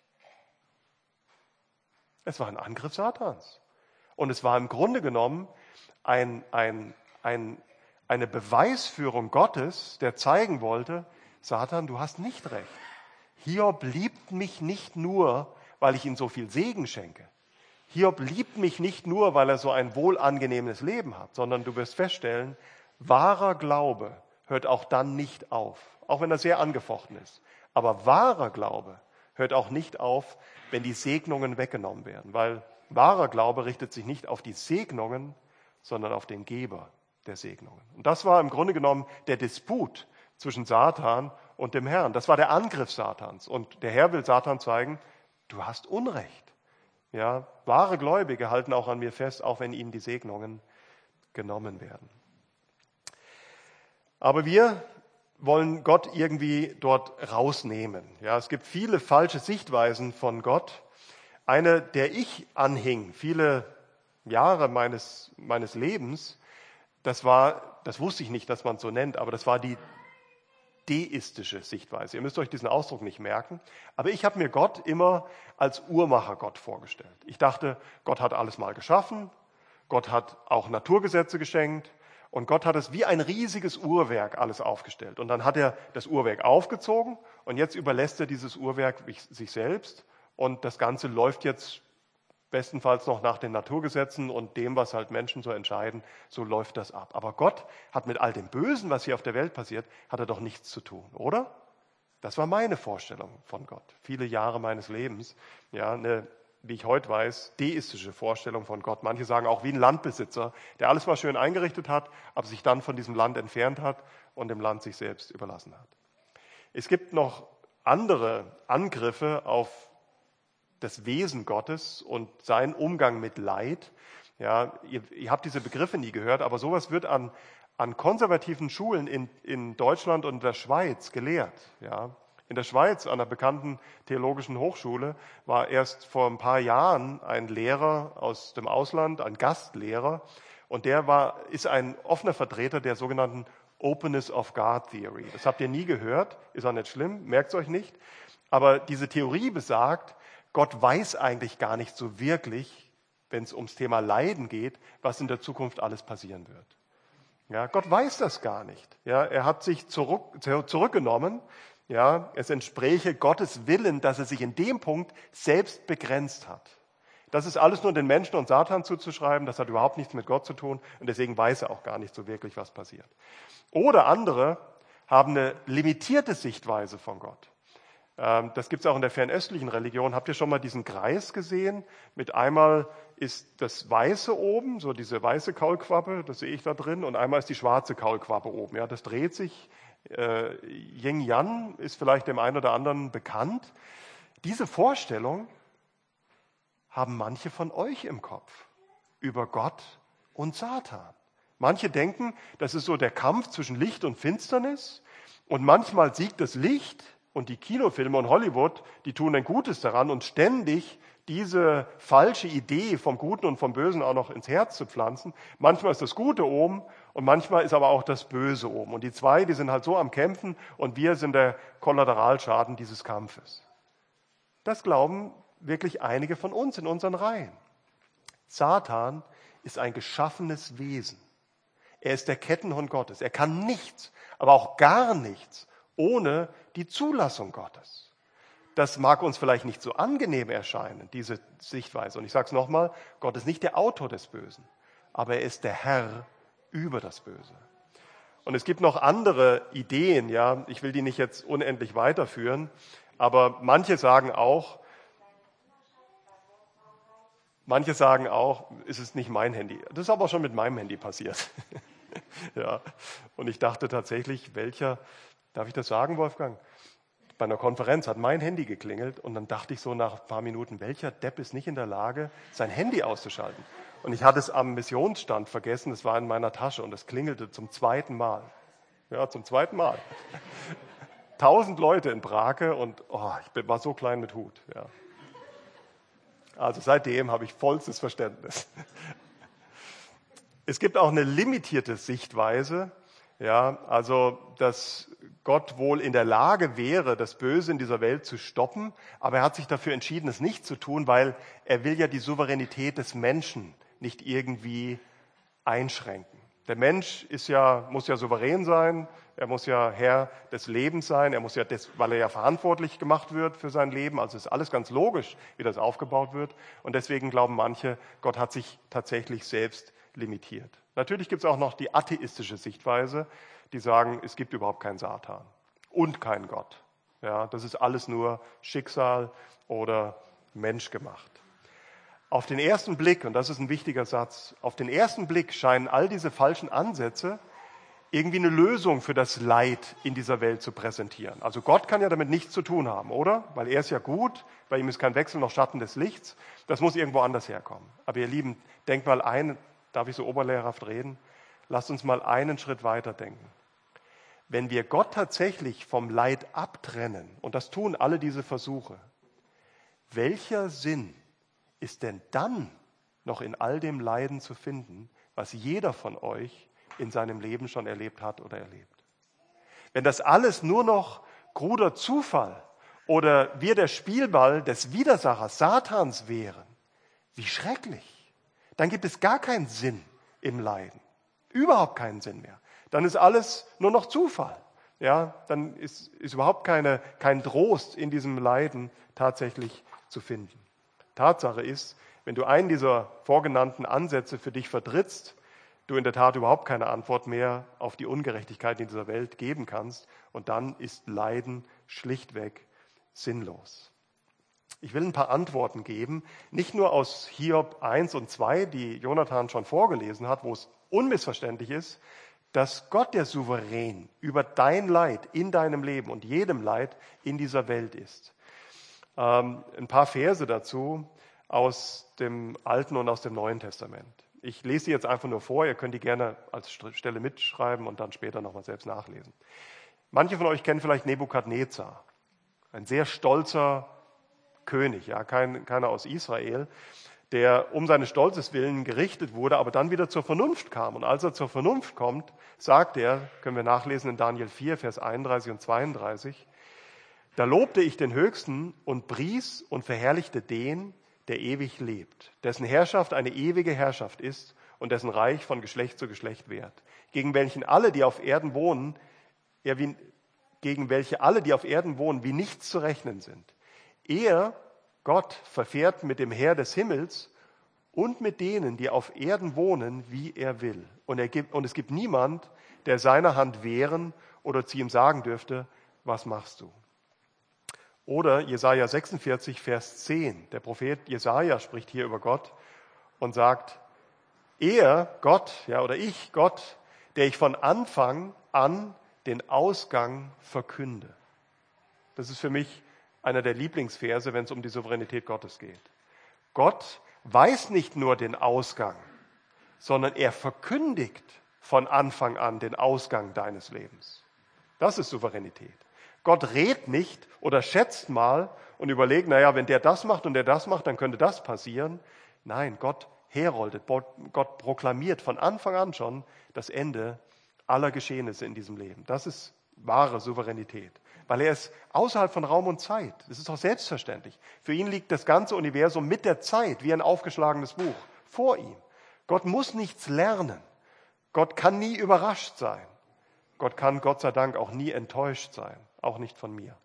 Es war ein Angriff Satans. Und es war im Grunde genommen eine Beweisführung Gottes, der zeigen wollte, Satan, du hast nicht recht. Hiob liebt mich nicht nur, weil ich ihm so viel Segen schenke. Hiob liebt mich nicht nur, weil er so ein wohlangenehmes Leben hat, sondern du wirst feststellen, wahrer Glaube hört auch dann nicht auf, auch wenn er sehr angefochten ist. Aber wahrer Glaube hört auch nicht auf, wenn die Segnungen weggenommen werden, weil wahrer Glaube richtet sich nicht auf die Segnungen, sondern auf den Geber der Segnungen. Und das war im Grunde genommen der Disput zwischen Satan und dem Herrn. Das war der Angriff Satans. Und der Herr will Satan zeigen, du hast Unrecht. Ja, wahre Gläubige halten auch an mir fest, auch wenn ihnen die Segnungen genommen werden. Aber wir wollen Gott irgendwie dort rausnehmen. Ja, es gibt viele falsche Sichtweisen von Gott. Eine, der ich anhing, viele Jahre meines Lebens, das wusste ich nicht, dass man es so nennt, aber das war die deistische Sichtweise. Ihr müsst euch diesen Ausdruck nicht merken, aber ich habe mir Gott immer als Uhrmachergott vorgestellt. Ich dachte, Gott hat alles mal geschaffen, Gott hat auch Naturgesetze geschenkt und Gott hat es wie ein riesiges Uhrwerk alles aufgestellt. Und dann hat er das Uhrwerk aufgezogen und jetzt überlässt er dieses Uhrwerk sich selbst und das Ganze läuft jetzt bestenfalls noch nach den Naturgesetzen und dem, was halt Menschen so entscheiden, so läuft das ab. Aber Gott hat mit all dem Bösen, was hier auf der Welt passiert, hat er doch nichts zu tun, oder? Das war meine Vorstellung von Gott. Viele Jahre meines Lebens. Ja, eine wie ich heute weiß, deistische Vorstellung von Gott. Manche sagen auch wie ein Landbesitzer, der alles mal schön eingerichtet hat, aber sich dann von diesem Land entfernt hat und dem Land sich selbst überlassen hat. Es gibt noch andere Angriffe auf das Wesen Gottes und seinen Umgang mit Leid. Ja, ihr habt diese Begriffe nie gehört, aber sowas wird an konservativen Schulen in Deutschland und der Schweiz gelehrt. Ja. In der Schweiz, an einer bekannten theologischen Hochschule, war erst vor ein paar Jahren ein Lehrer aus dem Ausland, ein Gastlehrer, und der ist ein offener Vertreter der sogenannten Openness of God Theory. Das habt ihr nie gehört, ist auch nicht schlimm, merkt es euch nicht. Aber diese Theorie besagt, Gott weiß eigentlich gar nicht so wirklich, wenn es ums Thema Leiden geht, was in der Zukunft alles passieren wird. Ja, Gott weiß das gar nicht. Ja, er hat sich zurückgenommen. Ja, es entspräche Gottes Willen, dass er sich in dem Punkt selbst begrenzt hat. Das ist alles nur den Menschen und Satan zuzuschreiben, das hat überhaupt nichts mit Gott zu tun und deswegen weiß er auch gar nicht so wirklich, was passiert. Oder andere haben eine limitierte Sichtweise von Gott. Das gibt es auch in der fernöstlichen Religion. Habt ihr schon mal diesen Kreis gesehen? Mit einmal ist das Weiße oben, so diese weiße Kaulquappe, das sehe ich da drin, und einmal ist die schwarze Kaulquappe oben. Ja, das dreht sich. Yin Yang ist vielleicht dem einen oder anderen bekannt. Diese Vorstellung haben manche von euch im Kopf über Gott und Satan. Manche denken, das ist so der Kampf zwischen Licht und Finsternis, und manchmal siegt das Licht, und die Kinofilme und Hollywood, die tun ein Gutes daran, uns ständig diese falsche Idee vom Guten und vom Bösen auch noch ins Herz zu pflanzen. Manchmal ist das Gute oben und manchmal ist aber auch das Böse oben. Und die zwei, die sind halt so am Kämpfen und wir sind der Kollateralschaden dieses Kampfes. Das glauben wirklich einige von uns in unseren Reihen. Satan ist ein geschaffenes Wesen. Er ist der Kettenhund Gottes. Er kann nichts, aber auch gar nichts ohne die Zulassung Gottes. Das mag uns vielleicht nicht so angenehm erscheinen, diese Sichtweise. Und ich sage es nochmal, Gott ist nicht der Autor des Bösen, aber er ist der Herr über das Böse. Und es gibt noch andere Ideen, ja, ich will die nicht jetzt unendlich weiterführen, aber manche sagen auch, es ist nicht mein Handy. Das ist aber schon mit meinem Handy passiert. Ja. Und ich dachte tatsächlich, darf ich das sagen, Wolfgang? Bei einer Konferenz hat mein Handy geklingelt und dann dachte ich so nach ein paar Minuten, welcher Depp ist nicht in der Lage, sein Handy auszuschalten? Und ich hatte es am Missionsstand vergessen, es war in meiner Tasche und es klingelte zum zweiten Mal. Ja, zum zweiten Mal. 1000 Leute in Brake und ich war so klein mit Hut. Ja. Also seitdem habe ich vollstes Verständnis. Es gibt auch eine limitierte Sichtweise, ja, also dass Gott wohl in der Lage wäre, das Böse in dieser Welt zu stoppen, aber er hat sich dafür entschieden, es nicht zu tun, weil er will ja die Souveränität des Menschen nicht irgendwie einschränken. Der Mensch muss ja souverän sein, er muss ja Herr des Lebens sein, weil er ja verantwortlich gemacht wird für sein Leben, also ist alles ganz logisch, wie das aufgebaut wird. Und deswegen glauben manche, Gott hat sich tatsächlich selbst limitiert. Natürlich gibt es auch noch die atheistische Sichtweise, die sagen, es gibt überhaupt keinen Satan und keinen Gott. Ja, das ist alles nur Schicksal oder menschgemacht. Auf den ersten Blick, und das ist ein wichtiger Satz, auf den ersten Blick scheinen all diese falschen Ansätze irgendwie eine Lösung für das Leid in dieser Welt zu präsentieren. Also Gott kann ja damit nichts zu tun haben, oder? Weil er ist ja gut, bei ihm ist kein Wechsel noch Schatten des Lichts. Das muss irgendwo anders herkommen. Aber ihr Lieben, denkt mal darf ich so oberlehrerhaft reden? Lasst uns mal einen Schritt weiter denken. Wenn wir Gott tatsächlich vom Leid abtrennen, und das tun alle diese Versuche, welcher Sinn ist denn dann noch in all dem Leiden zu finden, was jeder von euch in seinem Leben schon erlebt hat oder erlebt? Wenn das alles nur noch kruder Zufall oder wir der Spielball des Widersachers Satans wären, wie schrecklich. Dann gibt es gar keinen Sinn im Leiden. Überhaupt keinen Sinn mehr. Dann ist alles nur noch Zufall. Ja, dann ist überhaupt kein Trost in diesem Leiden tatsächlich zu finden. Tatsache ist, wenn du einen dieser vorgenannten Ansätze für dich vertrittst, du in der Tat überhaupt keine Antwort mehr auf die Ungerechtigkeit in dieser Welt geben kannst und dann ist Leiden schlichtweg sinnlos. Ich will ein paar Antworten geben, nicht nur aus Hiob 1 und 2, die Jonathan schon vorgelesen hat, wo es unmissverständlich ist, dass Gott der Souverän über dein Leid in deinem Leben und jedem Leid in dieser Welt ist. Ein paar Verse dazu aus dem Alten und aus dem Neuen Testament. Ich lese sie jetzt einfach nur vor, ihr könnt die gerne als Stelle mitschreiben und dann später nochmal selbst nachlesen. Manche von euch kennen vielleicht Nebukadnezar, ein sehr stolzer König, ja, keiner aus Israel, der um seines Stolzes willen gerichtet wurde, aber dann wieder zur Vernunft kam. Und als er zur Vernunft kommt, sagt er, können wir nachlesen in Daniel 4, Vers 31 und 32, da lobte ich den Höchsten und pries und verherrlichte den, der ewig lebt, dessen Herrschaft eine ewige Herrschaft ist und dessen Reich von Geschlecht zu Geschlecht währt, gegen welche alle, die auf Erden wohnen, wie nichts zu rechnen sind. Er, Gott, verfährt mit dem Heer des Himmels und mit denen, die auf Erden wohnen, wie er will. Und es gibt niemand, der seiner Hand wehren oder zu ihm sagen dürfte, was machst du? Oder Jesaja 46, Vers 10. Der Prophet Jesaja spricht hier über Gott und sagt, er, Gott, ja, oder ich, Gott, der ich von Anfang an den Ausgang verkünde. Das ist für mich einer der Lieblingsverse, wenn es um die Souveränität Gottes geht. Gott weiß nicht nur den Ausgang, sondern er verkündigt von Anfang an den Ausgang deines Lebens. Das ist Souveränität. Gott redet nicht oder schätzt mal und überlegt, naja, wenn der das macht und der das macht, dann könnte das passieren. Nein, Gott heroldet, Gott proklamiert von Anfang an schon das Ende aller Geschehnisse in diesem Leben. Das ist wahre Souveränität, weil er ist außerhalb von Raum und Zeit. Das ist doch selbstverständlich. Für ihn liegt das ganze Universum mit der Zeit wie ein aufgeschlagenes Buch vor ihm. Gott muss nichts lernen. Gott kann nie überrascht sein. Gott kann, Gott sei Dank, auch nie enttäuscht sein, auch nicht von mir.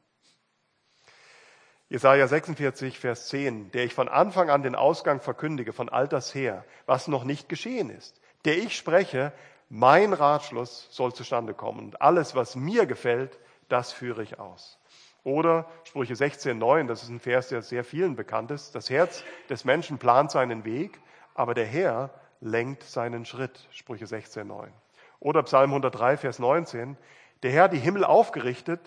Jesaja 46, Vers 10, der ich von Anfang an den Ausgang verkündige, von alters her, was noch nicht geschehen ist, der ich spreche, mein Ratschluss soll zustande kommen und alles, was mir gefällt, das führe ich aus. Oder Sprüche 16, 9, das ist ein Vers, der sehr vielen bekannt ist, das Herz des Menschen plant seinen Weg, aber der Herr lenkt seinen Schritt, Sprüche 16, 9. Oder Psalm 103, Vers 19, der Herr hat im Himmel aufgerichtet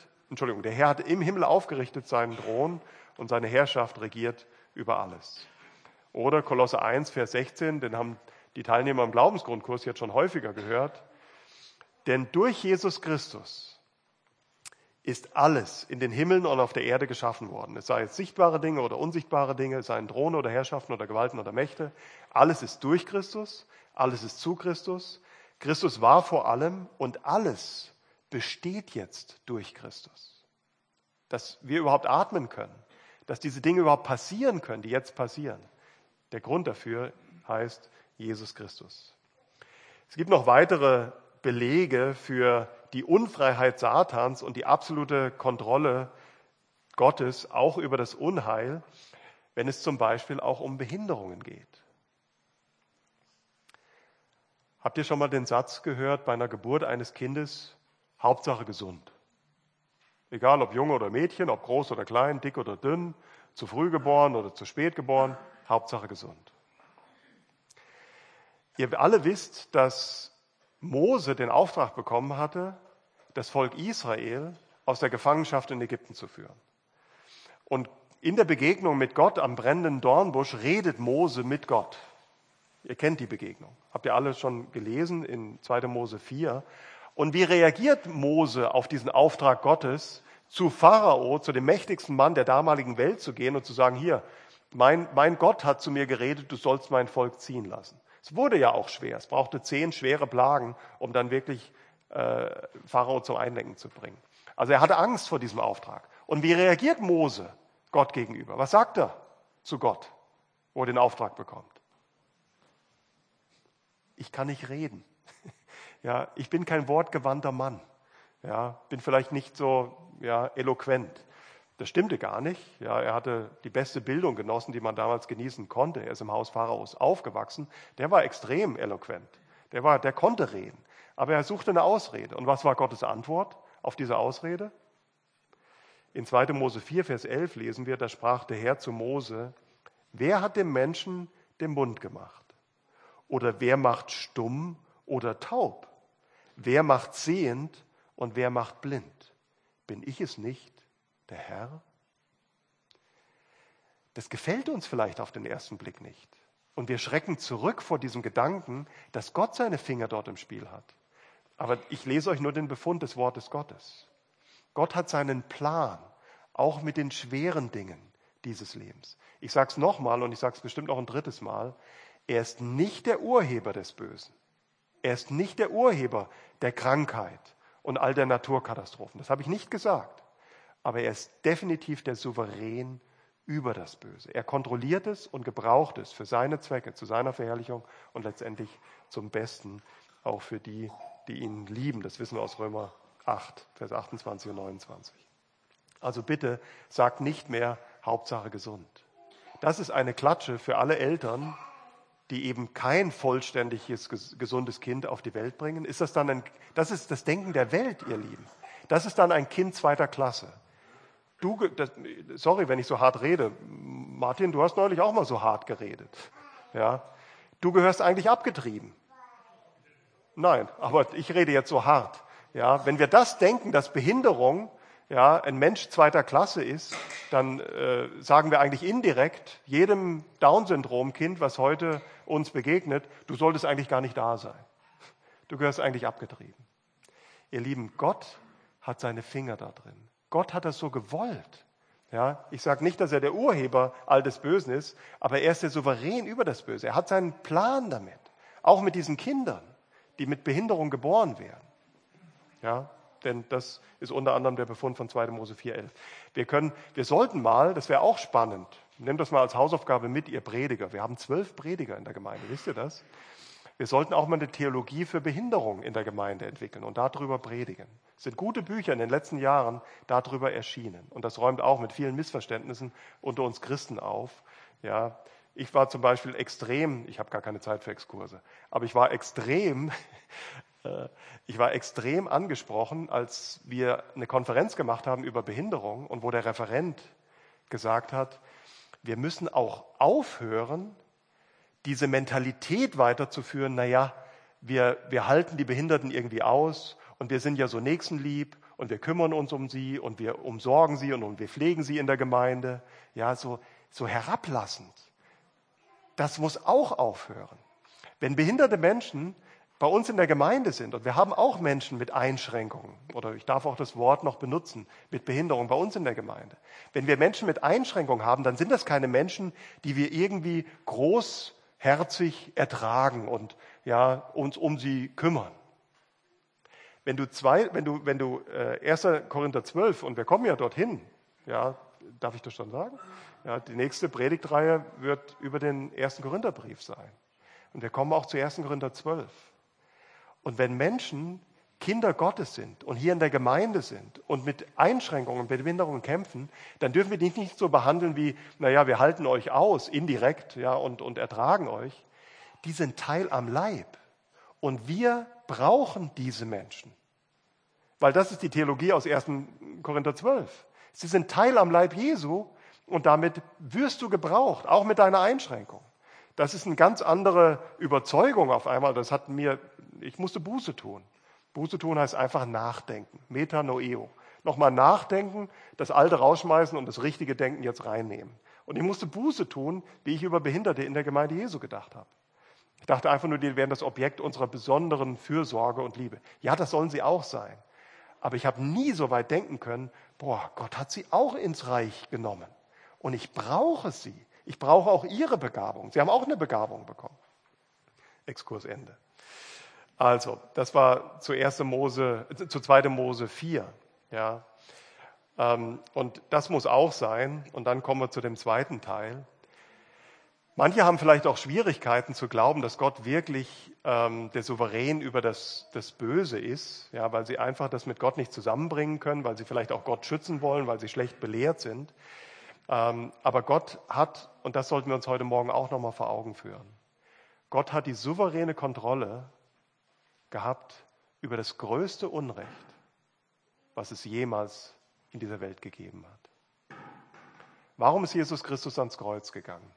seinen Thron und seine Herrschaft regiert über alles. Oder Kolosser 1, Vers 16, den haben die Teilnehmer im Glaubensgrundkurs jetzt schon häufiger gehört. Denn durch Jesus Christus ist alles in den Himmeln und auf der Erde geschaffen worden. Es sei jetzt sichtbare Dinge oder unsichtbare Dinge, es seien Throne oder Herrschaften oder Gewalten oder Mächte. Alles ist durch Christus, alles ist zu Christus. Christus war vor allem und alles besteht jetzt durch Christus. Dass wir überhaupt atmen können, dass diese Dinge überhaupt passieren können, die jetzt passieren. Der Grund dafür heißt Jesus Christus. Es gibt noch weitere Belege für die Unfreiheit Satans und die absolute Kontrolle Gottes auch über das Unheil, wenn es zum Beispiel auch um Behinderungen geht. Habt ihr schon mal den Satz gehört bei einer Geburt eines Kindes, Hauptsache gesund? Egal ob Junge oder Mädchen, ob groß oder klein, dick oder dünn, zu früh geboren oder zu spät geboren, Hauptsache gesund. Ihr alle wisst, dass Mose den Auftrag bekommen hatte, das Volk Israel aus der Gefangenschaft in Ägypten zu führen. Und in der Begegnung mit Gott am brennenden Dornbusch redet Mose mit Gott. Ihr kennt die Begegnung. Habt ihr alle schon gelesen in 2. Mose 4. Und wie reagiert Mose auf diesen Auftrag Gottes, zu Pharao, zu dem mächtigsten Mann der damaligen Welt zu gehen und zu sagen, hier, mein Gott hat zu mir geredet, du sollst mein Volk ziehen lassen. Es wurde ja auch schwer. Es brauchte 10 schwere Plagen, um dann wirklich Pharao zum Einlenken zu bringen. Also er hatte Angst vor diesem Auftrag. Und wie reagiert Mose Gott gegenüber? Was sagt er zu Gott, wo er den Auftrag bekommt? Ich kann nicht reden. Ja, ich bin kein wortgewandter Mann. Ja, bin vielleicht nicht so eloquent. Das stimmte gar nicht. Ja, er hatte die beste Bildung genossen, die man damals genießen konnte. Er ist im Haus Pharaos aufgewachsen. Der war extrem eloquent. Der konnte reden. Aber er suchte eine Ausrede. Und was war Gottes Antwort auf diese Ausrede? In 2. Mose 4, Vers 11 lesen wir, da sprach der Herr zu Mose, wer hat dem Menschen den Mund gemacht? Oder wer macht stumm oder taub? Wer macht sehend und wer macht blind? Bin ich es nicht, der Herr? Das gefällt uns vielleicht auf den ersten Blick nicht. Und wir schrecken zurück vor diesem Gedanken, dass Gott seine Finger dort im Spiel hat. Aber ich lese euch nur den Befund des Wortes Gottes. Gott hat seinen Plan, auch mit den schweren Dingen dieses Lebens. Ich sage es nochmal und ich sage es bestimmt auch ein drittes Mal. Er ist nicht der Urheber des Bösen. Er ist nicht der Urheber der Krankheit und all der Naturkatastrophen. Das habe ich nicht gesagt. Aber er ist definitiv der Souverän über das Böse. Er kontrolliert es und gebraucht es für seine Zwecke, zu seiner Verherrlichung und letztendlich zum Besten auch für die, die ihn lieben. Das wissen wir aus Römer 8, Vers 28 und 29. Also bitte sagt nicht mehr Hauptsache gesund. Das ist eine Klatsche für alle Eltern, die eben kein vollständiges, gesundes Kind auf die Welt bringen. Das ist das Denken der Welt, ihr Lieben. Das ist dann ein Kind zweiter Klasse. Sorry, wenn ich so hart rede. Martin, du hast neulich auch mal so hart geredet. Ja? Du gehörst eigentlich abgetrieben. Nein, aber ich rede jetzt so hart. Ja? Wenn wir das denken, dass Behinderung ein Mensch zweiter Klasse ist, dann sagen wir eigentlich indirekt jedem Down-Syndrom-Kind, was heute uns begegnet, du solltest eigentlich gar nicht da sein. Du gehörst eigentlich abgetrieben. Ihr Lieben, Gott hat seine Finger da drin. Gott hat das so gewollt. Ja, ich sage nicht, dass er der Urheber all des Bösen ist, aber er ist der Souverän über das Böse. Er hat seinen Plan damit. Auch mit diesen Kindern, die mit Behinderung geboren werden. Ja, denn das ist unter anderem der Befund von 2. Mose 4,11. Wir sollten mal, das wäre auch spannend, nehmt das mal als Hausaufgabe mit, ihr Prediger. Wir haben 12 Prediger in der Gemeinde, wisst ihr das? Wir sollten auch mal eine Theologie für Behinderung in der Gemeinde entwickeln und darüber predigen. Es sind gute Bücher in den letzten Jahren darüber erschienen. Und das räumt auch mit vielen Missverständnissen unter uns Christen auf. Ja, ich war zum Beispiel extrem, ich habe gar keine Zeit für Exkurse, aber ich war extrem angesprochen, als wir eine Konferenz gemacht haben über Behinderung und wo der Referent gesagt hat, wir müssen auch aufhören, diese Mentalität weiterzuführen, wir halten die Behinderten irgendwie aus und wir sind ja so nächstenlieb und wir kümmern uns um sie und wir umsorgen sie und wir pflegen sie in der Gemeinde. Ja, so herablassend. Das muss auch aufhören. Wenn behinderte Menschen bei uns in der Gemeinde sind, und wir haben auch Menschen mit Einschränkungen, oder ich darf auch das Wort noch benutzen, mit Behinderung bei uns in der Gemeinde. Wenn wir Menschen mit Einschränkungen haben, dann sind das keine Menschen, die wir irgendwie großherzig ertragen und uns um sie kümmern. Wenn du 1. Korinther 12, und wir kommen ja dorthin, darf ich das schon sagen? Ja, die nächste Predigtreihe wird über den 1. Korintherbrief sein. Und wir kommen auch zu 1. Korinther 12. Und wenn Menschen Kinder Gottes sind und hier in der Gemeinde sind und mit Einschränkungen und Behinderungen kämpfen, dann dürfen wir die nicht so behandeln wie, wir halten euch aus, indirekt, und ertragen euch. Die sind Teil am Leib. Und wir brauchen diese Menschen. Weil das ist die Theologie aus 1. Korinther 12. Sie sind Teil am Leib Jesu und damit wirst du gebraucht, auch mit deiner Einschränkung. Das ist eine ganz andere Überzeugung auf einmal. Ich musste Buße tun. Buße tun heißt einfach nachdenken. Metanoeo. Nochmal nachdenken, das Alte rausschmeißen und das richtige Denken jetzt reinnehmen. Und ich musste Buße tun, wie ich über Behinderte in der Gemeinde Jesu gedacht habe. Ich dachte einfach nur, die wären das Objekt unserer besonderen Fürsorge und Liebe. Ja, das sollen sie auch sein. Aber ich habe nie so weit denken können, Gott hat sie auch ins Reich genommen. Und ich brauche sie. Ich brauche auch ihre Begabung. Sie haben auch eine Begabung bekommen. Exkurs Ende. Also, das war zu 2. Mose 4. Ja. Und das muss auch sein. Und dann kommen wir zu dem zweiten Teil. Manche haben vielleicht auch Schwierigkeiten zu glauben, dass Gott wirklich der Souverän über das Böse ist, weil sie einfach das mit Gott nicht zusammenbringen können, weil sie vielleicht auch Gott schützen wollen, weil sie schlecht belehrt sind. Aber Gott hat, und das sollten wir uns heute Morgen auch nochmal vor Augen führen, Gott hat die souveräne Kontrolle gehabt über das größte Unrecht, was es jemals in dieser Welt gegeben hat. Warum ist Jesus Christus ans Kreuz gegangen?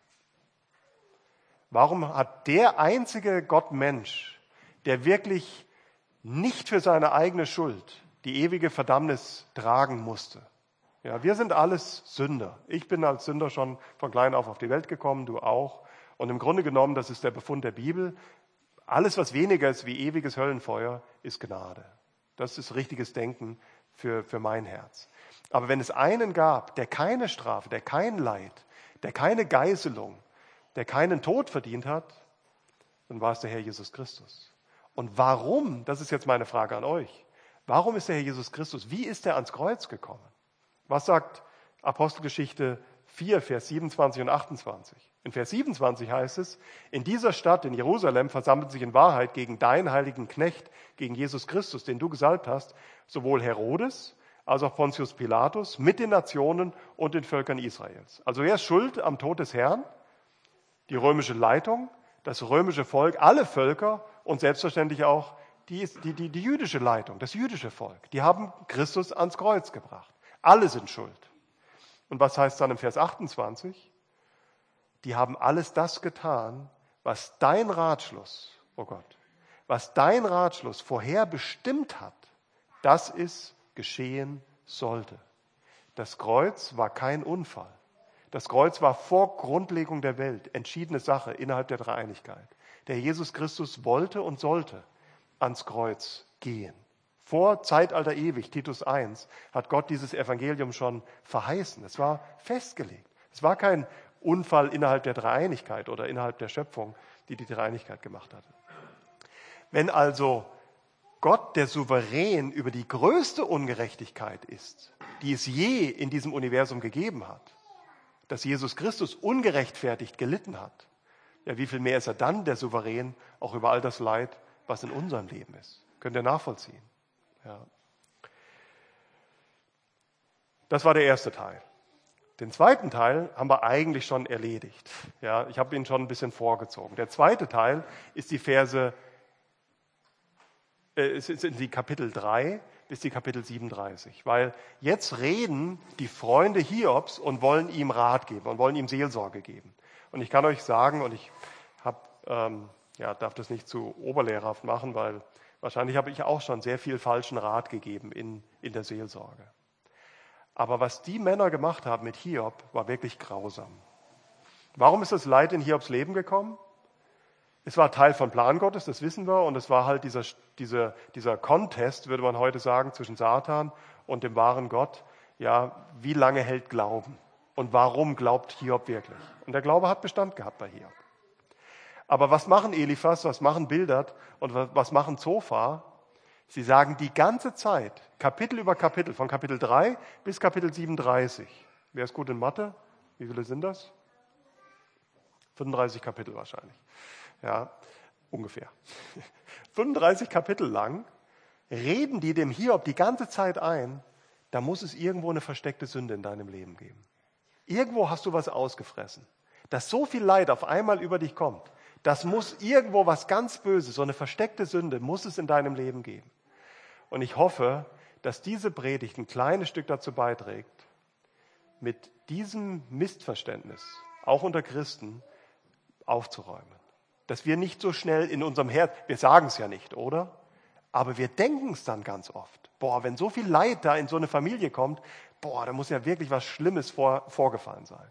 Warum hat der einzige Gott-Mensch, der wirklich nicht für seine eigene Schuld die ewige Verdammnis tragen musste? Ja, wir sind alles Sünder. Ich bin als Sünder schon von klein auf die Welt gekommen, du auch. Und im Grunde genommen, das ist der Befund der Bibel, alles, was weniger ist wie ewiges Höllenfeuer, ist Gnade. Das ist richtiges Denken für mein Herz. Aber wenn es einen gab, der keine Strafe, der kein Leid, der keine Geißelung, der keinen Tod verdient hat, dann war es der Herr Jesus Christus. Und warum, das ist jetzt meine Frage an euch, warum ist der Herr Jesus Christus, wie ist er ans Kreuz gekommen? Was sagt Apostelgeschichte 4, Vers 27 und 28? In Vers 27 heißt es, in dieser Stadt, in Jerusalem, versammelt sich in Wahrheit gegen deinen heiligen Knecht, gegen Jesus Christus, den du gesalbt hast, sowohl Herodes als auch Pontius Pilatus mit den Nationen und den Völkern Israels. Also wer ist schuld am Tod des Herrn? Die römische Leitung, das römische Volk, alle Völker und selbstverständlich auch die jüdische Leitung, das jüdische Volk. Die haben Christus ans Kreuz gebracht. Alle sind schuld. Und was heißt dann im Vers 28? Die haben alles das getan, was dein Ratschluss, oh Gott, was dein Ratschluss vorher bestimmt hat, dass es geschehen sollte. Das Kreuz war kein Unfall. Das Kreuz war vor Grundlegung der Welt entschiedene Sache innerhalb der Dreieinigkeit. Der Jesus Christus wollte und sollte ans Kreuz gehen. Vor Zeitalter ewig, Titus 1, hat Gott dieses Evangelium schon verheißen. Es war festgelegt. Es war kein Unfall innerhalb der Dreieinigkeit oder innerhalb der Schöpfung, die Dreieinigkeit gemacht hatte. Wenn also Gott der Souverän über die größte Ungerechtigkeit ist, die es je in diesem Universum gegeben hat, dass Jesus Christus ungerechtfertigt gelitten hat, ja, wie viel mehr ist er dann der Souverän auch über all das Leid, was in unserem Leben ist? Könnt ihr nachvollziehen? Ja. Das war der erste Teil. Den zweiten Teil haben wir eigentlich schon erledigt. Ja, ich habe ihn schon ein bisschen vorgezogen. Der zweite Teil ist die sind die Kapitel 3 bis die Kapitel 37. Weil jetzt reden die Freunde Hiobs und wollen ihm Rat geben und wollen ihm Seelsorge geben. Und ich kann euch sagen, und ich darf das nicht zu oberlehrerhaft machen, weil wahrscheinlich habe ich auch schon sehr viel falschen Rat gegeben in der Seelsorge. Aber was die Männer gemacht haben mit Hiob, war wirklich grausam. Warum ist das Leid in Hiobs Leben gekommen? Es war Teil von Plan Gottes, das wissen wir, und es war halt dieser Contest, würde man heute sagen, zwischen Satan und dem wahren Gott. Ja, wie lange hält Glauben? Und warum glaubt Hiob wirklich? Und der Glaube hat Bestand gehabt bei Hiob. Aber was machen Eliphas, was machen Bildad und was machen Zophar? Sie sagen die ganze Zeit, Kapitel über Kapitel, von Kapitel 3 bis Kapitel 37. Wer ist gut in Mathe? Wie viele sind das? 35 Kapitel wahrscheinlich. Ja, ungefähr. 35 Kapitel lang reden die dem Hiob die ganze Zeit ein, da muss es irgendwo eine versteckte Sünde in deinem Leben geben. Irgendwo hast du was ausgefressen. Dass so viel Leid auf einmal über dich kommt, das muss irgendwo was ganz Böses, so eine versteckte Sünde, muss es in deinem Leben geben. Und ich hoffe, dass diese Predigt ein kleines Stück dazu beiträgt, mit diesem Missverständnis, auch unter Christen, aufzuräumen. Dass wir nicht so schnell in unserem Herz, wir sagen es ja nicht, oder? Aber wir denken es dann ganz oft. Wenn so viel Leid da in so eine Familie kommt, da muss ja wirklich was Schlimmes vorgefallen sein.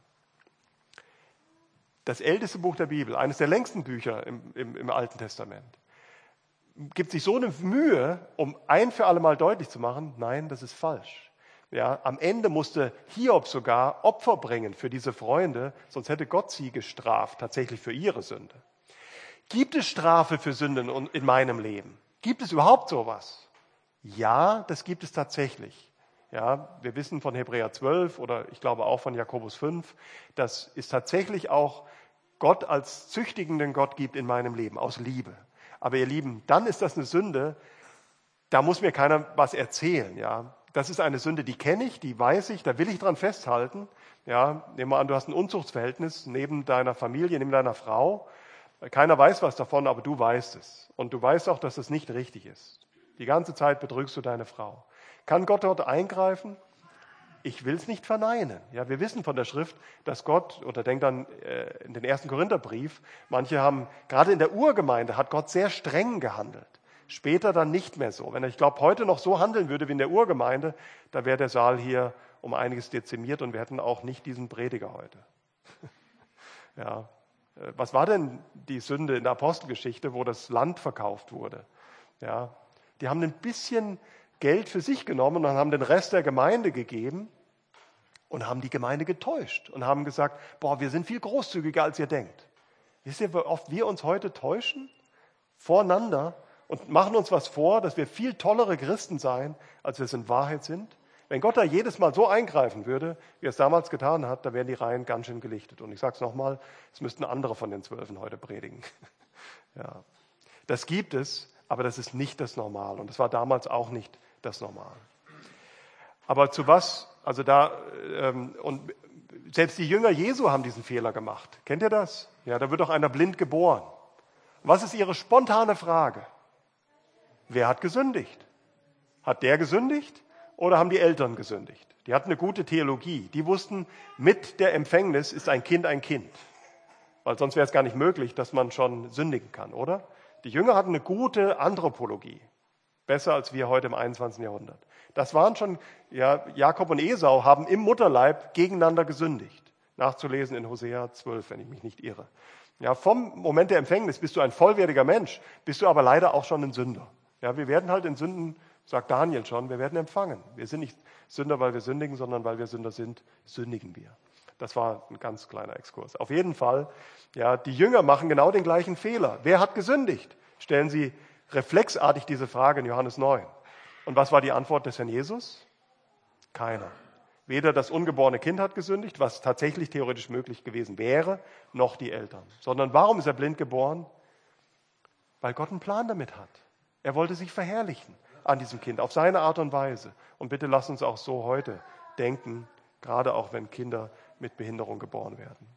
Das älteste Buch der Bibel, eines der längsten Bücher im Alten Testament, gibt sich so eine Mühe, um ein für alle Mal deutlich zu machen, nein, das ist falsch. Ja, am Ende musste Hiob sogar Opfer bringen für diese Freunde, sonst hätte Gott sie gestraft, tatsächlich für ihre Sünde. Gibt es Strafe für Sünden in meinem Leben? Gibt es überhaupt sowas? Ja, das gibt es tatsächlich. Ja, wir wissen von Hebräer 12 oder ich glaube auch von Jakobus 5, dass es tatsächlich auch Gott als züchtigenden Gott gibt in meinem Leben, aus Liebe. Aber ihr Lieben, dann ist das eine Sünde, da muss mir keiner was erzählen. Ja, das ist eine Sünde, die kenne ich, die weiß ich, da will ich dran festhalten. Ja, nehmen wir an, du hast ein Unzuchtsverhältnis neben deiner Familie, neben deiner Frau. Keiner weiß was davon, aber du weißt es. Und du weißt auch, dass das nicht richtig ist. Die ganze Zeit betrügst du deine Frau. Kann Gott dort eingreifen? ich will es nicht verneinen. Ja, wir wissen von der Schrift, dass Gott, oder denkt an in den 1. Korintherbrief, manche haben, gerade in der Urgemeinde hat Gott sehr streng gehandelt. Später dann nicht mehr so. Wenn er, ich glaube, heute noch so handeln würde wie in der Urgemeinde, da wäre der Saal hier um einiges dezimiert und wir hätten auch nicht diesen Prediger heute. Ja. Was war denn die Sünde in der Apostelgeschichte, wo das Land verkauft wurde? Ja. Die haben ein bisschen Geld für sich genommen und haben den Rest der Gemeinde gegeben und haben die Gemeinde getäuscht und haben gesagt, boah, wir sind viel großzügiger, als ihr denkt. Wisst ihr, wie oft wir uns heute täuschen voreinander und machen uns was vor, dass wir viel tollere Christen sein, als wir es in Wahrheit sind? Wenn Gott da jedes Mal so eingreifen würde, wie er es damals getan hat, da wären die Reihen ganz schön gelichtet. Und ich sage es nochmal, es müssten andere von den 12 heute predigen. Ja. Das gibt es, aber das ist nicht das Normal. Und das war damals auch nicht das Normal. Aber zu was, also da, und selbst die Jünger Jesu haben diesen Fehler gemacht. Kennt ihr das? Ja, da wird doch einer blind geboren. Was ist ihre spontane Frage? Wer hat gesündigt? Hat der gesündigt oder haben die Eltern gesündigt? Die hatten eine gute Theologie. Die wussten, mit der Empfängnis ist ein Kind ein Kind. Weil sonst wäre es gar nicht möglich, dass man schon sündigen kann, oder? Die Jünger hatten eine gute Anthropologie. Besser als wir heute im 21. Jahrhundert. Das waren schon, ja, Jakob und Esau haben im Mutterleib gegeneinander gesündigt. Nachzulesen in Hosea 12, wenn ich mich nicht irre. Ja, vom Moment der Empfängnis bist du ein vollwertiger Mensch, bist du aber leider auch schon ein Sünder. Ja, wir werden halt in Sünden, sagt Daniel schon, wir werden empfangen. Wir sind nicht Sünder, weil wir sündigen, sondern weil wir Sünder sind, sündigen wir. Das war ein ganz kleiner Exkurs. Auf jeden Fall, ja, die Jünger machen genau den gleichen Fehler. Wer hat gesündigt? Stellen sie reflexartig diese Frage in Johannes 9. Und was war die Antwort des Herrn Jesus? Keiner. Weder das ungeborene Kind hat gesündigt, was tatsächlich theoretisch möglich gewesen wäre, noch die Eltern. Sondern warum ist er blind geboren? Weil Gott einen Plan damit hat. Er wollte sich verherrlichen an diesem Kind, auf seine Art und Weise. Und bitte lasst uns auch so heute denken, gerade auch wenn Kinder mit Behinderung geboren werden.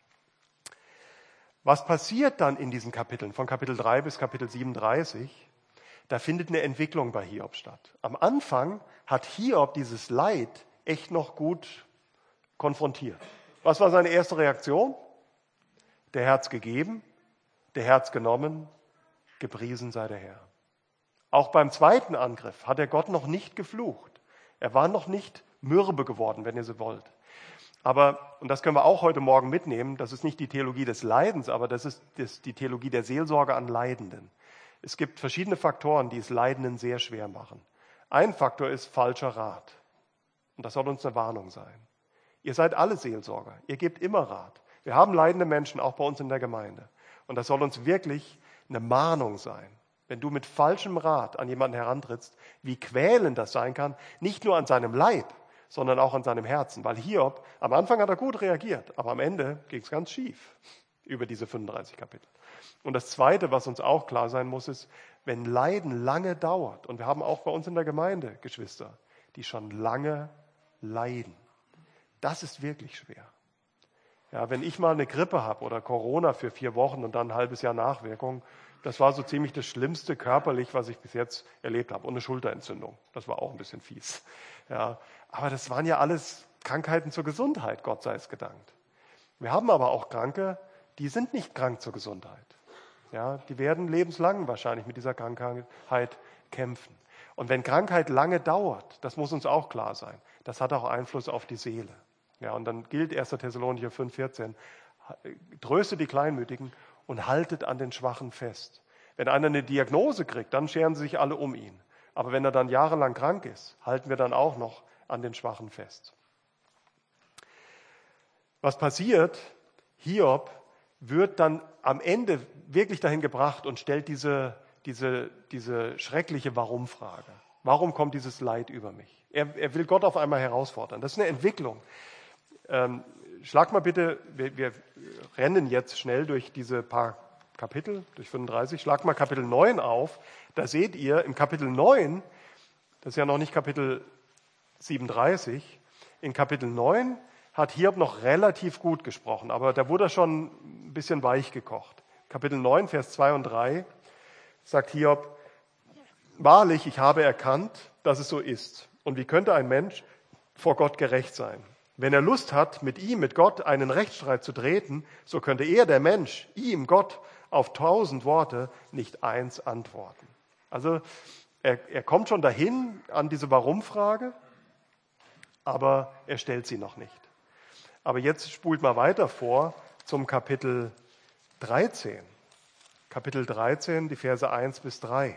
Was passiert dann in diesen Kapiteln, von Kapitel 3 bis Kapitel 37? Da findet eine Entwicklung bei Hiob statt. Am Anfang hat Hiob dieses Leid echt noch gut konfrontiert. Was war seine erste Reaktion? Der Herr hat's gegeben, der Herr hat's genommen, gepriesen sei der Herr. Auch beim zweiten Angriff hat er Gott noch nicht geflucht. Er war noch nicht mürbe geworden, wenn ihr so wollt. Aber, und das können wir auch heute Morgen mitnehmen, das ist nicht die Theologie des Leidens, aber das ist die Theologie der Seelsorge an Leidenden. Es gibt verschiedene Faktoren, die es Leidenden sehr schwer machen. Ein Faktor ist falscher Rat. Und das soll uns eine Warnung sein. Ihr seid alle Seelsorger, ihr gebt immer Rat. Wir haben leidende Menschen, auch bei uns in der Gemeinde. Und das soll uns wirklich eine Mahnung sein. Wenn du mit falschem Rat an jemanden herantrittst, wie quälend das sein kann, nicht nur an seinem Leib, sondern auch an seinem Herzen. Weil Hiob, am Anfang hat er gut reagiert, aber am Ende ging es ganz schief über diese 35 Kapitel. Und das Zweite, was uns auch klar sein muss, ist, wenn Leiden lange dauert, und wir haben auch bei uns in der Gemeinde Geschwister, die schon lange leiden, das ist wirklich schwer. Ja, wenn ich mal eine Grippe habe oder Corona für 4 Wochen und dann ein halbes Jahr Nachwirkung, das war so ziemlich das Schlimmste körperlich, was ich bis jetzt erlebt habe. Und eine Schulterentzündung, das war auch ein bisschen fies. Ja, aber das waren ja alles Krankheiten zur Gesundheit, Gott sei es gedankt. Wir haben aber auch Kranke, die sind nicht krank zur Gesundheit. Ja, die werden lebenslang wahrscheinlich mit dieser Krankheit kämpfen. Und wenn Krankheit lange dauert, das muss uns auch klar sein, das hat auch Einfluss auf die Seele. Ja, und dann gilt 1. Thessalonicher 5,14, tröstet die Kleinmütigen und haltet an den Schwachen fest. Wenn einer eine Diagnose kriegt, dann scheren sie sich alle um ihn. Aber wenn er dann jahrelang krank ist, halten wir dann auch noch an den Schwachen fest. Was passiert? Hiob wird dann am Ende wirklich dahin gebracht und stellt diese schreckliche Warum-Frage. Warum kommt dieses Leid über mich? Er will Gott auf einmal herausfordern. Das ist eine Entwicklung. Schlag mal bitte, wir rennen jetzt schnell durch diese paar Kapitel, durch 35, schlag mal Kapitel 9 auf. Da seht ihr, im Kapitel 9, das ist ja noch nicht Kapitel 37, in Kapitel 9 hat Hiob noch relativ gut gesprochen, aber da wurde er schon ein bisschen weich gekocht. Kapitel 9, Vers 2 und 3 sagt Hiob, wahrlich, ich habe erkannt, dass es so ist. Und wie könnte ein Mensch vor Gott gerecht sein. Wenn er Lust hat, mit ihm, mit Gott, einen Rechtsstreit zu treten, so könnte er, der Mensch, ihm, Gott, auf 1000 Worte nicht eins antworten. Also er kommt schon dahin an diese Warum-Frage, aber er stellt sie noch nicht. Aber jetzt spult mal weiter vor zum Kapitel 13. Kapitel 13, die Verse 1 bis 3.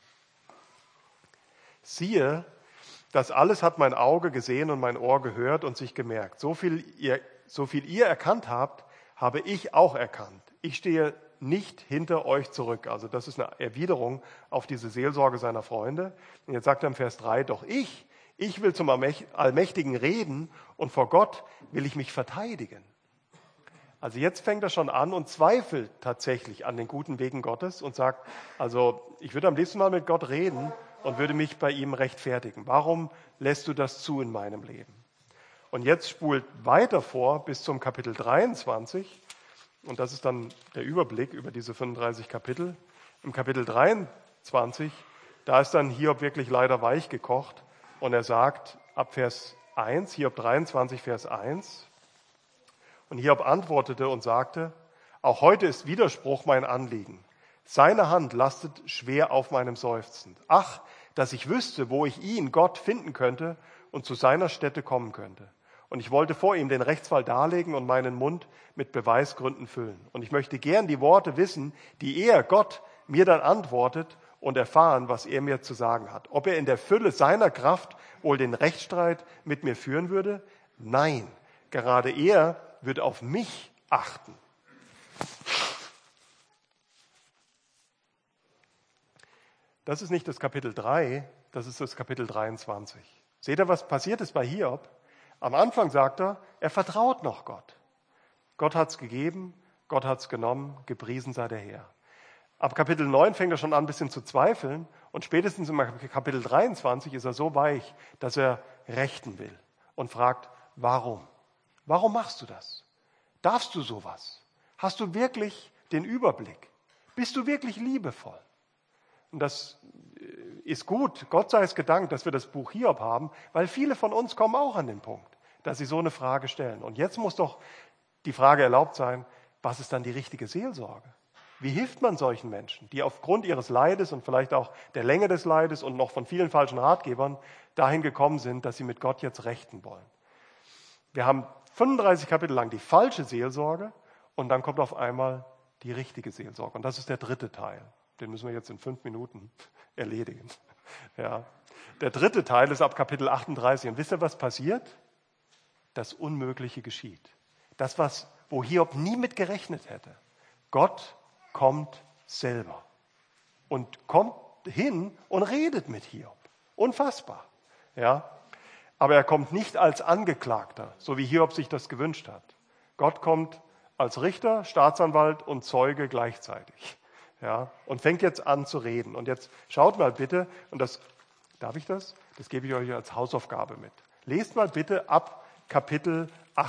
Siehe, das alles hat mein Auge gesehen und mein Ohr gehört und sich gemerkt. So viel ihr erkannt habt, habe ich auch erkannt. Ich stehe nicht hinter euch zurück. Also das ist eine Erwiderung auf diese Seelsorge seiner Freunde. Und jetzt sagt er im Vers 3, doch ich will zum Allmächtigen reden und vor Gott will ich mich verteidigen. Also jetzt fängt er schon an und zweifelt tatsächlich an den guten Wegen Gottes und sagt, also ich würde am liebsten mal mit Gott reden und würde mich bei ihm rechtfertigen. Warum lässt du das zu in meinem Leben? Und jetzt spult weiter vor bis zum Kapitel 23. Und das ist dann der Überblick über diese 35 Kapitel. Im Kapitel 23, da ist dann Hiob wirklich leider weich gekocht. Und er sagt ab Vers 1, Hiob 23, Vers 1, und Hiob antwortete und sagte, auch heute ist Widerspruch mein Anliegen. Seine Hand lastet schwer auf meinem Seufzen. Ach, dass ich wüsste, wo ich ihn, Gott, finden könnte und zu seiner Stätte kommen könnte. Und ich wollte vor ihm den Rechtsfall darlegen und meinen Mund mit Beweisgründen füllen. Und ich möchte gern die Worte wissen, die er, Gott, mir dann antwortet und erfahren, was er mir zu sagen hat. Ob er in der Fülle seiner Kraft wohl den Rechtsstreit mit mir führen würde? Nein, gerade er wird auf mich achten. Das ist nicht das Kapitel 3, das ist das Kapitel 23. Seht ihr, was passiert ist bei Hiob? Am Anfang sagt er vertraut noch Gott. Gott hat es gegeben, Gott hat es genommen, gepriesen sei der Herr. Ab Kapitel 9 fängt er schon an, ein bisschen zu zweifeln und spätestens im Kapitel 23 ist er so weich, dass er rechten will und fragt, warum? Warum machst du das? Darfst du sowas? Hast du wirklich den Überblick? Bist du wirklich liebevoll? Und das ist gut, Gott sei es gedankt, dass wir das Buch Hiob haben, weil viele von uns kommen auch an den Punkt, dass sie so eine Frage stellen. Und jetzt muss doch die Frage erlaubt sein, was ist dann die richtige Seelsorge? Wie hilft man solchen Menschen, die aufgrund ihres Leides und vielleicht auch der Länge des Leides und noch von vielen falschen Ratgebern dahin gekommen sind, dass sie mit Gott jetzt rechten wollen? Wir haben 35 Kapitel lang die falsche Seelsorge und dann kommt auf einmal die richtige Seelsorge. Und das ist der dritte Teil. Den müssen wir jetzt in 5 Minuten erledigen. Ja. Der dritte Teil ist ab Kapitel 38. Und wisst ihr, was passiert? Das Unmögliche geschieht. Das, wo Hiob nie mit gerechnet hätte. Gott kommt selber und kommt hin und redet mit Hiob. Unfassbar. Ja. Aber er kommt nicht als Angeklagter, so wie Hiob sich das gewünscht hat. Gott kommt als Richter, Staatsanwalt und Zeuge gleichzeitig. Ja, und fängt jetzt an zu reden. Und jetzt schaut mal bitte, und darf ich das? Das gebe ich euch als Hausaufgabe mit. Lest mal bitte ab Kapitel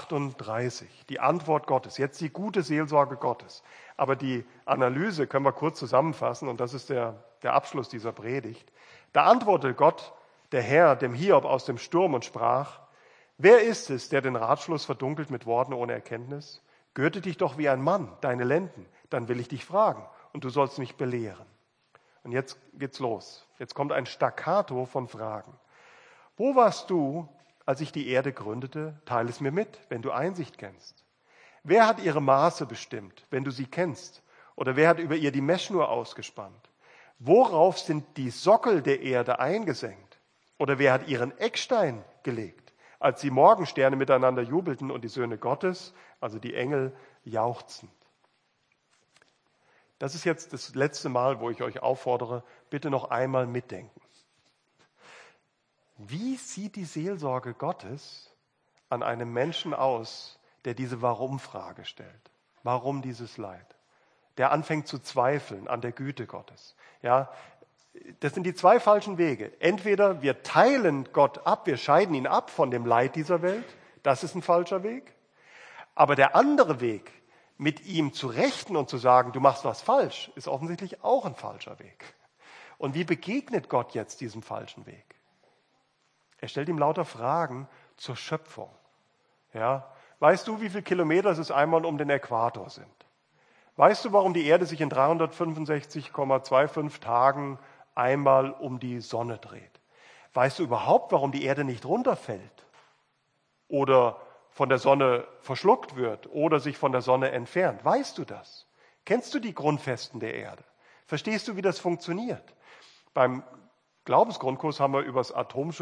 38, die Antwort Gottes, jetzt die gute Seelsorge Gottes. Aber die Analyse können wir kurz zusammenfassen, und das ist der Abschluss dieser Predigt. Da antwortete Gott, der Herr, dem Hiob aus dem Sturm und sprach, wer ist es, der den Ratschluss verdunkelt mit Worten ohne Erkenntnis? Gürte dich doch wie ein Mann, deine Lenden, dann will ich dich fragen. Und du sollst mich belehren. Und jetzt geht's los. Jetzt kommt ein Staccato von Fragen. Wo warst du, als ich die Erde gründete? Teile es mir mit, wenn du Einsicht kennst. Wer hat ihre Maße bestimmt, wenn du sie kennst? Oder wer hat über ihr die Messschnur ausgespannt? Worauf sind die Sockel der Erde eingesenkt? Oder wer hat ihren Eckstein gelegt, als die Morgensterne miteinander jubelten und die Söhne Gottes, also die Engel, jauchzten? Das ist jetzt das letzte Mal, wo ich euch auffordere, bitte noch einmal mitdenken. Wie sieht die Seelsorge Gottes an einem Menschen aus, der diese Warum-Frage stellt? Warum dieses Leid? Der anfängt zu zweifeln an der Güte Gottes. Ja, das sind die 2 falschen Wege. Entweder wir teilen Gott ab, wir scheiden ihn ab von dem Leid dieser Welt. Das ist ein falscher Weg. Aber der andere Weg, mit ihm zu rechten und zu sagen, du machst was falsch, ist offensichtlich auch ein falscher Weg. Und wie begegnet Gott jetzt diesem falschen Weg? Er stellt ihm lauter Fragen zur Schöpfung. Ja? Weißt du, wie viele Kilometer es einmal um den Äquator sind? Weißt du, warum die Erde sich in 365,25 Tagen einmal um die Sonne dreht? Weißt du überhaupt, warum die Erde nicht runterfällt oder von der Sonne verschluckt wird oder sich von der Sonne entfernt? Weißt du das? Kennst du die Grundfesten der Erde? Verstehst du, wie das funktioniert? Beim Glaubensgrundkurs haben wir über das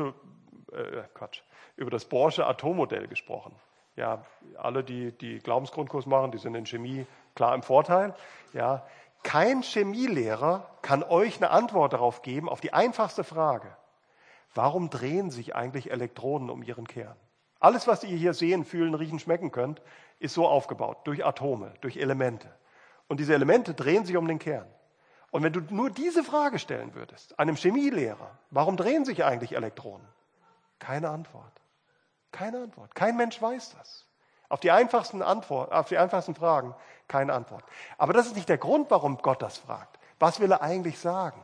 Bohrsche Atommodell gesprochen. Ja, alle, die Glaubensgrundkurs machen, die sind in Chemie klar im Vorteil. Ja, kein Chemielehrer kann euch eine Antwort darauf geben, auf die einfachste Frage. Warum drehen sich eigentlich Elektronen um ihren Kern? Alles, was ihr hier sehen, fühlen, riechen, schmecken könnt, ist so aufgebaut, durch Atome, durch Elemente. Und diese Elemente drehen sich um den Kern. Und wenn du nur diese Frage stellen würdest, einem Chemielehrer, warum drehen sich eigentlich Elektronen? Keine Antwort. Keine Antwort. Kein Mensch weiß das. Auf die einfachsten Fragen keine Antwort. Aber das ist nicht der Grund, warum Gott das fragt. Was will er eigentlich sagen?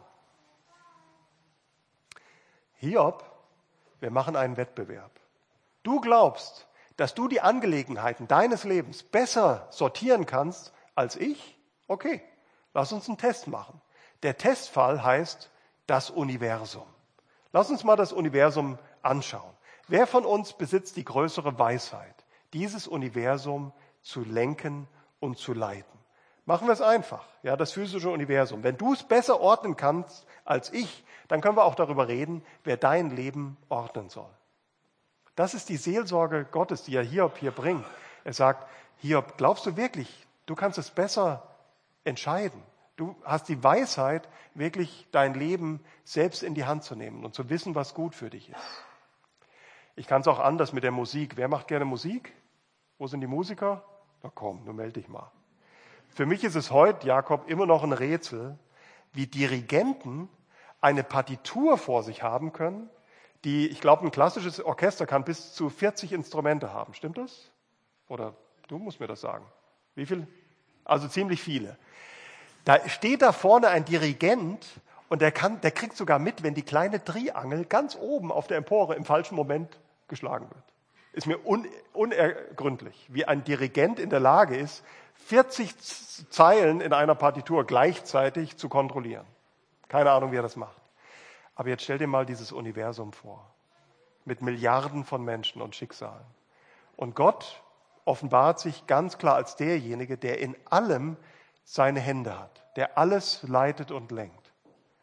Hiob, wir machen einen Wettbewerb. Du glaubst, dass du die Angelegenheiten deines Lebens besser sortieren kannst als ich? Okay, lass uns einen Test machen. Der Testfall heißt das Universum. Lass uns mal das Universum anschauen. Wer von uns besitzt die größere Weisheit, dieses Universum zu lenken und zu leiten? Machen wir es einfach, ja, das physische Universum. Wenn du es besser ordnen kannst als ich, dann können wir auch darüber reden, wer dein Leben ordnen soll. Das ist die Seelsorge Gottes, die er Hiob hier bringt. Er sagt, Hiob, glaubst du wirklich, du kannst es besser entscheiden? Du hast die Weisheit, wirklich dein Leben selbst in die Hand zu nehmen und zu wissen, was gut für dich ist. Ich kann es auch anders mit der Musik. Wer macht gerne Musik? Wo sind die Musiker? Na komm, nur melde dich mal. Für mich ist es heute, Jakob, immer noch ein Rätsel, wie Dirigenten eine Partitur vor sich haben können, die, ich glaube, ein klassisches Orchester kann bis zu 40 Instrumente haben. Stimmt das? Oder du musst mir das sagen. Wie viel? Also ziemlich viele. Da steht da vorne ein Dirigent und der kriegt sogar mit, wenn die kleine Triangel ganz oben auf der Empore im falschen Moment geschlagen wird. Ist mir unergründlich, wie ein Dirigent in der Lage ist, 40 Zeilen in einer Partitur gleichzeitig zu kontrollieren. Keine Ahnung, wie er das macht. Aber jetzt stell dir mal dieses Universum vor, mit Milliarden von Menschen und Schicksalen. Und Gott offenbart sich ganz klar als derjenige, der in allem seine Hände hat, der alles leitet und lenkt.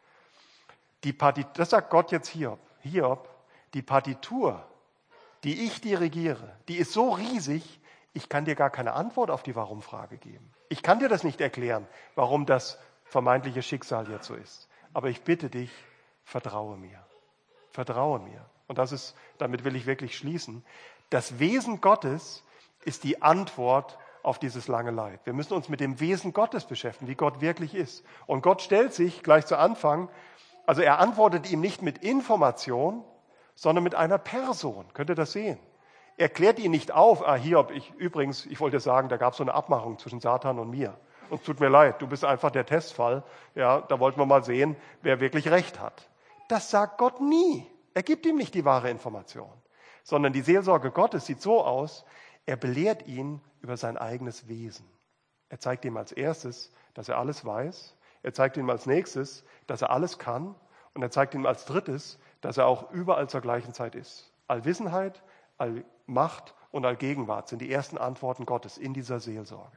Das sagt Gott jetzt Hiob. Hiob, die Partitur, die ich dirigiere, die ist so riesig, ich kann dir gar keine Antwort auf die Warum-Frage geben. Ich kann dir das nicht erklären, warum das vermeintliche Schicksal jetzt so ist. Aber ich bitte dich, vertraue mir. Vertraue mir. Und damit will ich wirklich schließen. Das Wesen Gottes ist die Antwort auf dieses lange Leid. Wir müssen uns mit dem Wesen Gottes beschäftigen, wie Gott wirklich ist. Und Gott stellt sich gleich zu Anfang, also er antwortet ihm nicht mit Information, sondern mit einer Person. Könnt ihr das sehen? Er klärt ihn nicht auf. Hiob, ich wollte sagen, da gab es so eine Abmachung zwischen Satan und mir. Und es tut mir leid, du bist einfach der Testfall. Ja, da wollten wir mal sehen, wer wirklich recht hat. Das sagt Gott nie. Er gibt ihm nicht die wahre Information. Sondern die Seelsorge Gottes sieht so aus, er belehrt ihn über sein eigenes Wesen. Er zeigt ihm als erstes, dass er alles weiß. Er zeigt ihm als nächstes, dass er alles kann. Und er zeigt ihm als drittes, dass er auch überall zur gleichen Zeit ist. Allwissenheit, Allmacht und Allgegenwart sind die ersten Antworten Gottes in dieser Seelsorge.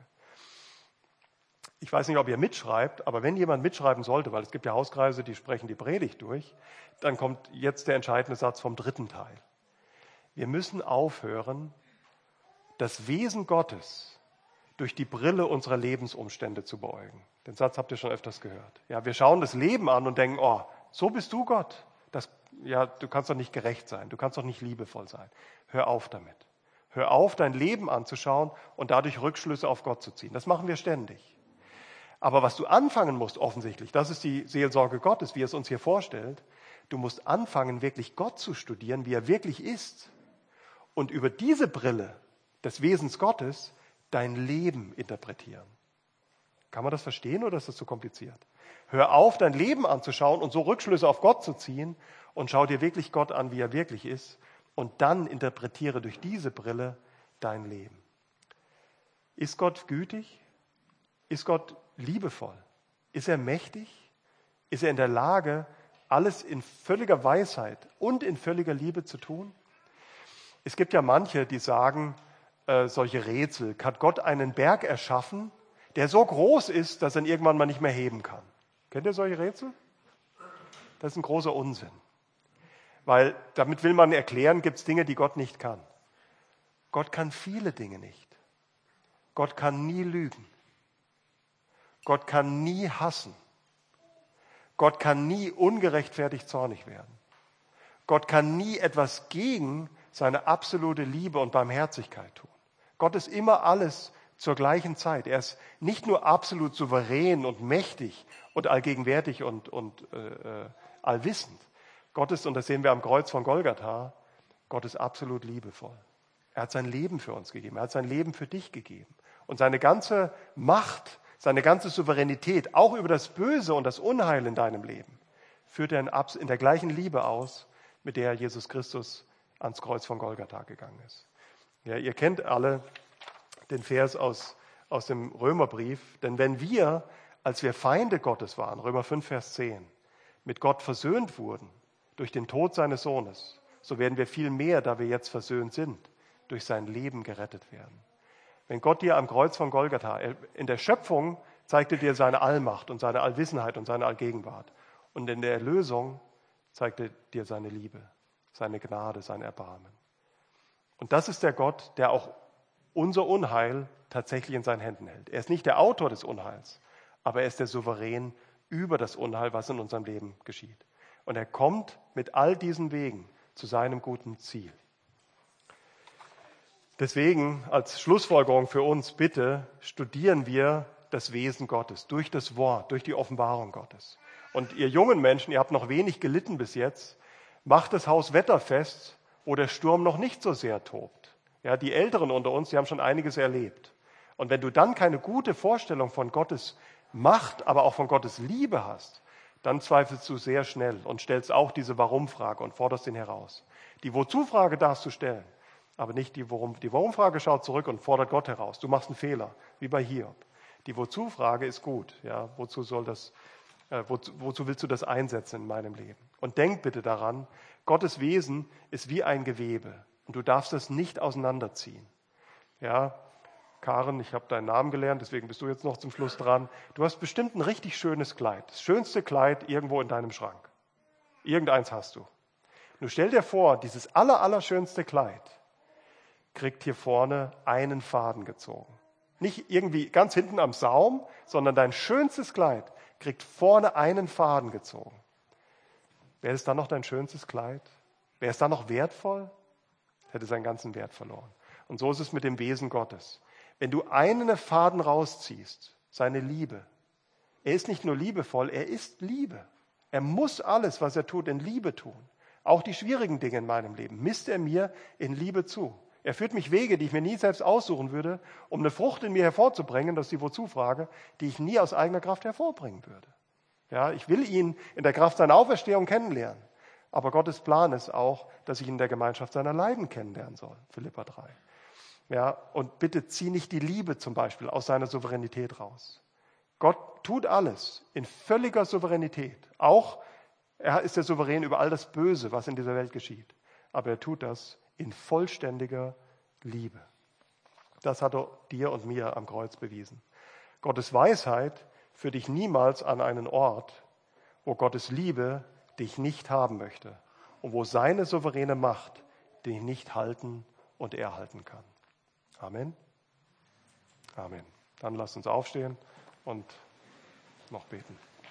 Ich weiß nicht, ob ihr mitschreibt, aber wenn jemand mitschreiben sollte, weil es gibt ja Hauskreise, die sprechen die Predigt durch, dann kommt jetzt der entscheidende Satz vom dritten Teil. Wir müssen aufhören, das Wesen Gottes durch die Brille unserer Lebensumstände zu beäugen. Den Satz habt ihr schon öfters gehört. Ja, wir schauen das Leben an und denken, oh, so bist du Gott. Du kannst doch nicht gerecht sein, du kannst doch nicht liebevoll sein. Hör auf damit. Hör auf, dein Leben anzuschauen und dadurch Rückschlüsse auf Gott zu ziehen. Das machen wir ständig. Aber was du anfangen musst, offensichtlich, das ist die Seelsorge Gottes, wie er es uns hier vorstellt, du musst anfangen, wirklich Gott zu studieren, wie er wirklich ist. Und über diese Brille des Wesens Gottes dein Leben interpretieren. Kann man das verstehen oder ist das zu kompliziert? Hör auf, dein Leben anzuschauen und so Rückschlüsse auf Gott zu ziehen und schau dir wirklich Gott an, wie er wirklich ist und dann interpretiere durch diese Brille dein Leben. Ist Gott gütig? Ist Gott liebevoll? Ist er mächtig? Ist er in der Lage, alles in völliger Weisheit und in völliger Liebe zu tun? Es gibt ja manche, die sagen, solche Rätsel, hat Gott einen Berg erschaffen, der so groß ist, dass er ihn irgendwann mal nicht mehr heben kann. Kennt ihr solche Rätsel? Das ist ein großer Unsinn. Weil damit will man erklären, gibt es Dinge, die Gott nicht kann. Gott kann viele Dinge nicht. Gott kann nie lügen. Gott kann nie hassen. Gott kann nie ungerechtfertigt zornig werden. Gott kann nie etwas gegen seine absolute Liebe und Barmherzigkeit tun. Gott ist immer alles zur gleichen Zeit. Er ist nicht nur absolut souverän und mächtig und allgegenwärtig und allwissend. Gott ist, und das sehen wir am Kreuz von Golgatha, Gott ist absolut liebevoll. Er hat sein Leben für uns gegeben. Er hat sein Leben für dich gegeben. Und seine ganze Macht, seine ganze Souveränität, auch über das Böse und das Unheil in deinem Leben, führt er in der gleichen Liebe aus, mit der Jesus Christus ans Kreuz von Golgatha gegangen ist. Ja, ihr kennt alle den Vers aus dem Römerbrief. Denn wenn wir, als wir Feinde Gottes waren, Römer 5, Vers 10, mit Gott versöhnt wurden durch den Tod seines Sohnes, so werden wir viel mehr, da wir jetzt versöhnt sind, durch sein Leben gerettet werden. Wenn Gott dir am Kreuz von Golgatha, in der Schöpfung zeigte dir seine Allmacht und seine Allwissenheit und seine Allgegenwart. Und in der Erlösung zeigte dir seine Liebe, seine Gnade, sein Erbarmen. Und das ist der Gott, der auch unser Unheil tatsächlich in seinen Händen hält. Er ist nicht der Autor des Unheils, aber er ist der Souverän über das Unheil, was in unserem Leben geschieht. Und er kommt mit all diesen Wegen zu seinem guten Ziel. Deswegen als Schlussfolgerung für uns, bitte studieren wir das Wesen Gottes durch das Wort, durch die Offenbarung Gottes. Und ihr jungen Menschen, ihr habt noch wenig gelitten bis jetzt, macht das Haus wetterfest, wo der Sturm noch nicht so sehr tobt. Ja, die Älteren unter uns, die haben schon einiges erlebt. Und wenn du dann keine gute Vorstellung von Gottes Macht, aber auch von Gottes Liebe hast, dann zweifelst du sehr schnell und stellst auch diese Warum-Frage und forderst ihn heraus. Die Wozu-Frage darfst du stellen, aber nicht die Warum. Die Warum-Frage schaut zurück und fordert Gott heraus. Du machst einen Fehler, wie bei Hiob. Die Wozu-Frage ist gut. Ja, wozu willst du das einsetzen in meinem Leben? Und denk bitte daran, Gottes Wesen ist wie ein Gewebe und du darfst es nicht auseinanderziehen. Ja, Karen, ich habe deinen Namen gelernt, deswegen bist du jetzt noch zum Schluss dran. Du hast bestimmt ein richtig schönes Kleid. Das schönste Kleid irgendwo in deinem Schrank. Irgendeins hast du. Nun stell dir vor, dieses allerschönste Kleid kriegt hier vorne einen Faden gezogen. Nicht irgendwie ganz hinten am Saum, sondern dein schönstes Kleid kriegt vorne einen Faden gezogen. Wäre es dann noch dein schönstes Kleid? Wäre es dann noch wertvoll? Es hätte seinen ganzen Wert verloren. Und so ist es mit dem Wesen Gottes. Wenn du einen Faden rausziehst, seine Liebe, er ist nicht nur liebevoll, er ist Liebe. Er muss alles, was er tut, in Liebe tun. Auch die schwierigen Dinge in meinem Leben misst er mir in Liebe zu. Er führt mich Wege, die ich mir nie selbst aussuchen würde, um eine Frucht in mir hervorzubringen, das ist die Wozu-Frage, die ich nie aus eigener Kraft hervorbringen würde. Ja, ich will ihn in der Kraft seiner Auferstehung kennenlernen. Aber Gottes Plan ist auch, dass ich ihn in der Gemeinschaft seiner Leiden kennenlernen soll. Philipper 3. Ja, und bitte zieh nicht die Liebe zum Beispiel aus seiner Souveränität raus. Gott tut alles in völliger Souveränität. Auch er ist der Souverän über all das Böse, was in dieser Welt geschieht. Aber er tut das in vollständiger Liebe. Das hat er dir und mir am Kreuz bewiesen. Gottes Weisheit führt dich niemals an einen Ort, wo Gottes Liebe dich nicht haben möchte und wo seine souveräne Macht dich nicht halten und erhalten kann. Amen. Amen. Dann lasst uns aufstehen und noch beten.